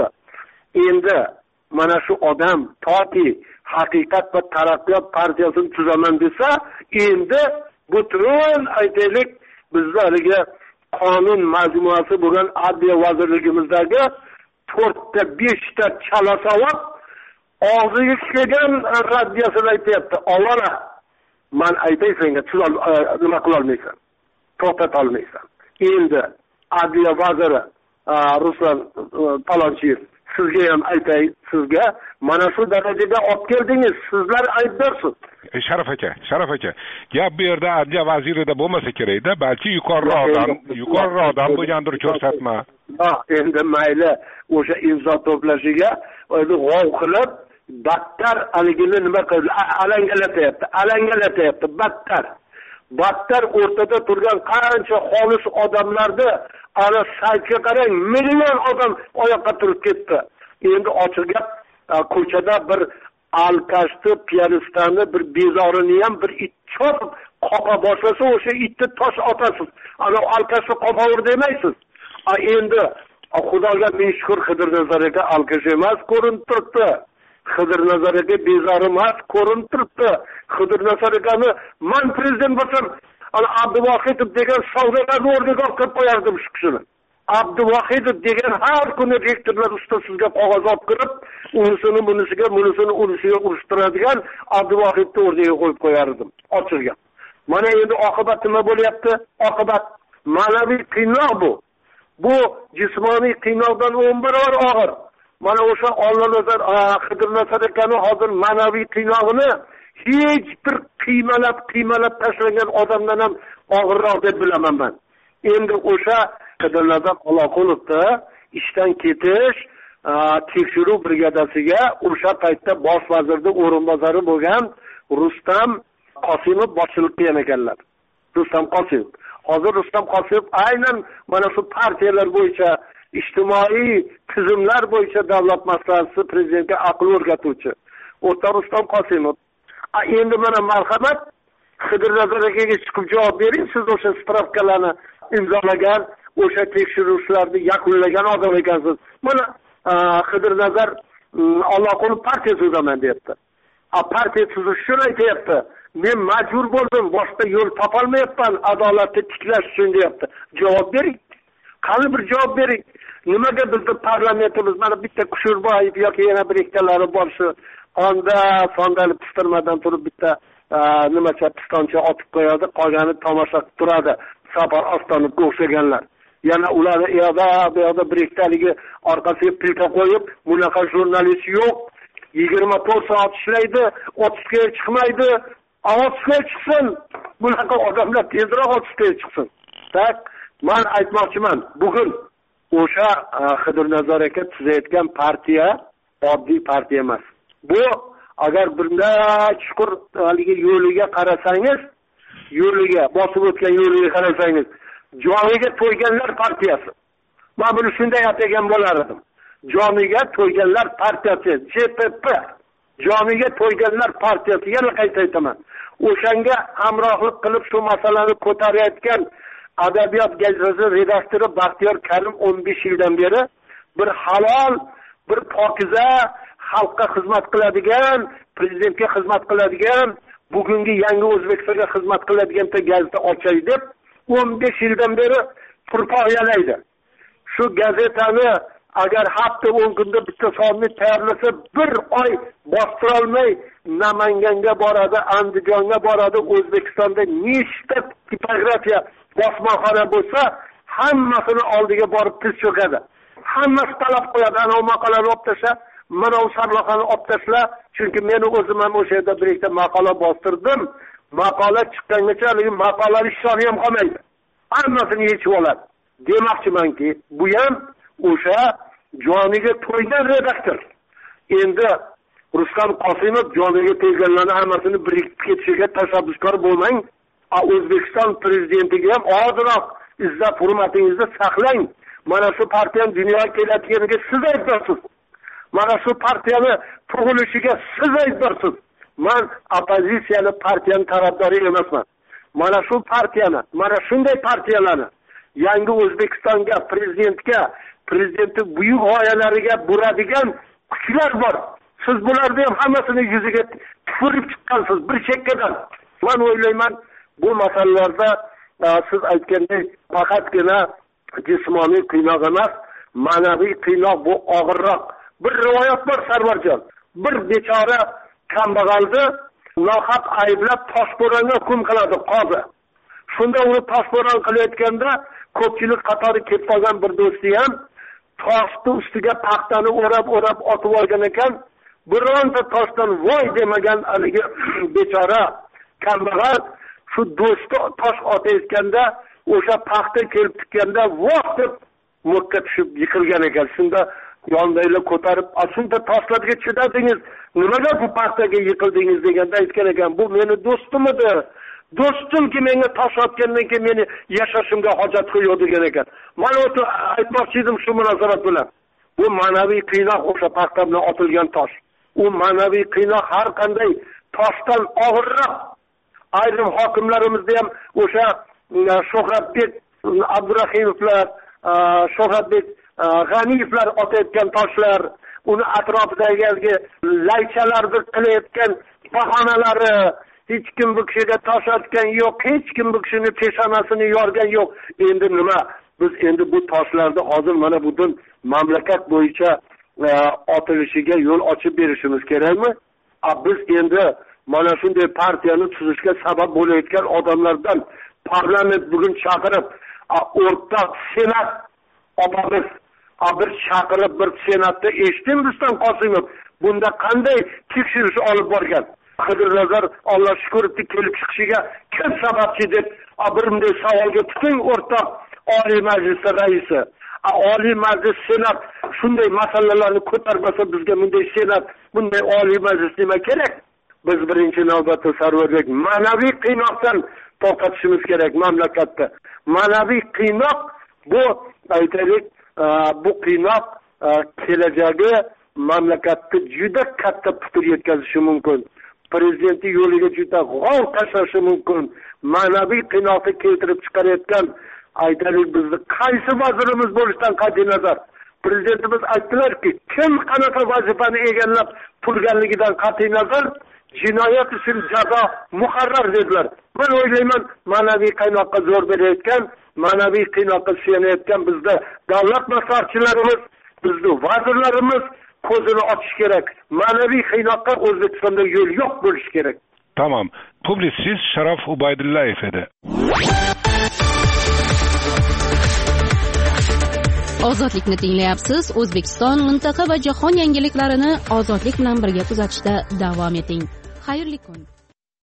Endi mana shu odam toki haqiqat va taraqqiyot partiyasini tuzaman desa, endi butun aytaylik bizlarga qonun majmuasi bo'lgan Adliya vazirligimizdagi to'rtta beshta chalasavod og'ziga kelgan raddiyasini aytyapti. Avvalo, men aytay senga nima qila olmaysan, to'xtata olmaysan. Endi Adliya vaziri Ruslan Palonchiyev, sizga ham aytay, sizga mana shu darajaga olib keldingiz, sizlar aybdorsiz. Sharaf aka, Sharaf aka, gap bu yerda Adliya vazirida bo'lmasa kerak-da, balki yuqoriroq odam, yuqoriroq odam bo'lgandir, ko'rsatma. Ha, endi mayli o'sha imzo to'plashiga o'zi g'ov qilib, battar aligini nima qildi? Alangalatyapti, alangalatyapti, battar. Battar o'rtada turgan qancha xolis odamlarni ana saytga qarang, million odam oyoqqa turib ketdi. Endi ochiq gap, ko'chada bir alkashni, pianistani, bir bezorini ham bir it chopib qoqa boshlasa, o'sha itni tosh otasiz. Ana alkashni qopavur demaysiz. Endi Xudoga ming shukr, Xidirnazar aka alkash emas ko'rinib turibdi. Xidirnazar aka bezori emas ko'rinib turibdi. Xidirnazar akani men prezident bo'lsam, ana Abduvohidov degan savdolarni o'rniga olib qo'yardim shu kishini. Abduvohidov degan har kuni rektorlar ustasizga qog'oz olib kirib, unisini bunisiga, bunisini unisiga urishtiradigan Abduvohidni o'rniga qo'yib qo'yardim. Ochilgan. Mana endi oqibat nima bo'lyapti? Oqibat ma'naviy qiynoq bu. Bu jismoniy qiynoqdan o'n barobar og'ir. Mana o'sha Allanazar Xidirnazar akani hozir ma'naviy qiynog'ini hech bir qiymalab, qiymalab tashlangan odamdan ham og'irroq deb bilaman men. Endi o'sha Xidirnazar Alloqulovda ishdan ketish tekshiruv brigadasiga o'sha paytda bosh vazirning o'rinbosari bo'lgan Rustam Qosimov boshchilik qilgan ekanlar. Rustam Qosimov. hozir Rustam Qosimov aynan mana shu partiyalar bo'yicha, ijtimoiy tizimlar bo'yicha davlat maslahatchisi, prezidentga aql o'rgatuvchi o'rta Rustam Qosimov. Endi mana marhamat Xidirnazar akaga chiqib javob bering. Siz o'sha spravkalarni imzolagan, o'sha tekshiruvlarni yakunlagan odam ekansiz. Mana Xidirnazar Alloh qilib partiya tuzaman deyapti. A partiya tuzish uchun aytyapti. Men majbur bo'ldim, boshqa yo'l topolmayapman adolatni tiklash uchun deyapti. Javob bering. Qani bir javob bering. Nimaga bizni parlamentimiz mana bitta Kushurboyev yoki yana bir ikkalari bor shu onda sondali pistirmadan turib bitta nimacha pistoncha otib qo'yadi, qolgani tomosha qilib turadi. Safar Ostonovga o'xshaganlar. Yana ular u yoqda bu yoqda bir ikkaligi orqasiga pilta qo'yib, bunaqa jurnalist yo'q. yigirma to'rt soat ishlaydi, o'ttizga chiqmaydi. O'ttizga chiqsin. Bunaqa odamlar tezroq o'ttizga chiqsin. Tak, men aytmoqchiman, bugun o'sha Xidirnazar aka tuzayotgan partiya oddiy partiya emas. Bu agar bunda chuqur haligi yo'liga qarasangiz, yo'liga bosib o'tgan yo'liga qarasangiz, joniga to'yganlar partiyasi. Men buni shunday atagan bo'lardim. Joniga to'yganlar partiyasi, J P P. Joniga to'yganlar partiyasi, yana qayta aytaman. O'shanga hamrohlik qilib shu masalani ko'tarayotgan Adabiyot gazetasi redaktori Baxtiyor Karim o'n besh yildan beri bir halol, bir pokiza, xalqqa xizmat qiladigan, prezidentga xizmat qiladigan, bugungi yangi O'zbekistonga xizmat qiladigan gazeta ochay deb o'n besh yildan beri turpoq yalaydi. Shu gazetani agar hafta o'n kunda bitta sonini tayyorlasa, bir oy bostira olmay Namanganga boradi, Andijonga boradi, O'zbekistonda nechta tipografiya bosmaxona bo'lsa, hammasini oldiga borib tiz cho'kadi. Hammasi talab qiladi, ana maqolani olib tasha, mana u sarlavhani olib tashla, chunki men o'zim ham o'sha yerda bir ikkita maqola bostirdim. Maqola chiqqangacha maqolaning shoni ham qolmaydi. Hammasini yechib oladi. Demoqchimanki, bu ham o'sha joniga to'ygan redaktor. Endi Rustam Qosimov joniga tegganlarni hammasini birikib ketishiga tashabbuskor bo'lmang. O'zbekiston prezidentiga ham ozroq izzat hurmatingizni saqlang. Mana shu partiyaning dunyoga kelayotganiga siz aybdorsiz. Mana shu partiyani tug'ilishiga siz aybdorsiz. Men opozitsiyali partiyaning tarafdori emasman. Mana shu partiyani, mana shunday partiyalarni yangi O'zbekistonga, prezidentga, prezidentning buyuk g'oyalariga buradigan kuchlar bor. Siz bularni ham hammasini yuziga tufurib chiqqansiz bir chekkadan. Men o'ylayman, bu masalalarda siz aytgandek faqatgina jismoniy qiynoq emas, ma'naviy qiynoq bu og'irroq. Bir rivoyat bor Sarvarjon. Bir bechora kambag'alni nohaq ayblab toshbo'ronga hukm qiladi qozi. Shunda uni toshbo'ron qilayotganda ko'pchilik qatori ketib qolgan bir do'sti ham toshni ustiga paxtani o'rab-o'rab otib olgan ekan. Bironta toshdan voy demagan haligi bechora kambag'al shu do'sti tosh otayotganda o'sha paxta kelib tikkanda voh deb mo'kka tushib yiqilgan ekan. Shunda yondagilar ko'tarib, "Shunda toshlarga chidadingiz, nimaga bu paxtaga yiqildingiz?" deganda aytgan ekan, "Bu meni do'stim edi. Do'stimki menga tosh otgandan keyin meni yashashimga hojat yo'q" degan ekan. Mana o'sha aytmoqchi edim shu munosabat bilan. Bu ma'naviy qiynoq o'sha paxta bilan otilgan tosh. U ma'naviy qiynoq har qanday toshdan og'irroq. Ayrim hokimlarimizda ham o'sha Shuhratbek Abdurahimovlar, Shuhratbek G'aniyevlar otayotgan toshlar, uni atrofidagi laychalarni qilayotgan bahonalari, hech kim bu kishiga tosh otgan yo'q, hech kim bu kishini peshonasini yorgan yo'q. Endi nima? Biz endi bu toshlarni hozir mana butun mamlakat bo'yicha otilishiga yo'l ochib berishimiz kerakmi? Biz endi mana shunday partiyani tuzishga sabab bo'layotgan odamlardan parlament bugun chaqirib, o'rtoq senat opamiz bir chaqirib bir senatda eshitdim Rustam Qosimov bunda qanday tekshirish olib borgan. Xidirnazar Alloh shukrti kelib chiqishiga kim sababchi deb bir bunday savolga tuting o'rtoq Oliy Majlis raisi. Oliy Majlis senat shunday masalalarni ko'tarmasa bizga bunday senat, bunday Oliy Majlis nima kerak? biz birinchi navbatda Sarvarbek ma'naviy qiynoqdan to'xtatishimiz kerak mamlakatda. Ma'naviy qiynoq bu aytaylik bu qiynoq kelajagi mamlakatda juda katta putur yetkazishi mumkin. Prezidentning yo'liga juda g'ov tashlashi mumkin. Ma'naviy qiynoqni keltirib chiqarayotgan aytaylik bizni qaysi vazirimiz bo'lishidan qat'iy nazar prezidentimiz aytdilarki, kim qanaqa vazifani egallab turganligidan qat'iy nazar jinoyat uchun jazo muqarrar dedilar. Men o'ylayman, ma'naviy qiynoqqa zo'r berayotgan, ma'naviy qiynoqqa suyanayotgan bizda davlat maslahatchilarimiz, bizning vazirlarimiz ko'zini ochish kerak. Ma'naviy qiynoqqa O'zbekistonda yo'l yo'q bo'lishi kerak. Tamam. Publitsist Sharof Ubaydullayev edi. Ozodlikni tinglayapsiz. O'zbekiston, mintaqa va jahon yangiliklarini ozodlik bilan birga kuzatishda davom eting. Xayrli kun.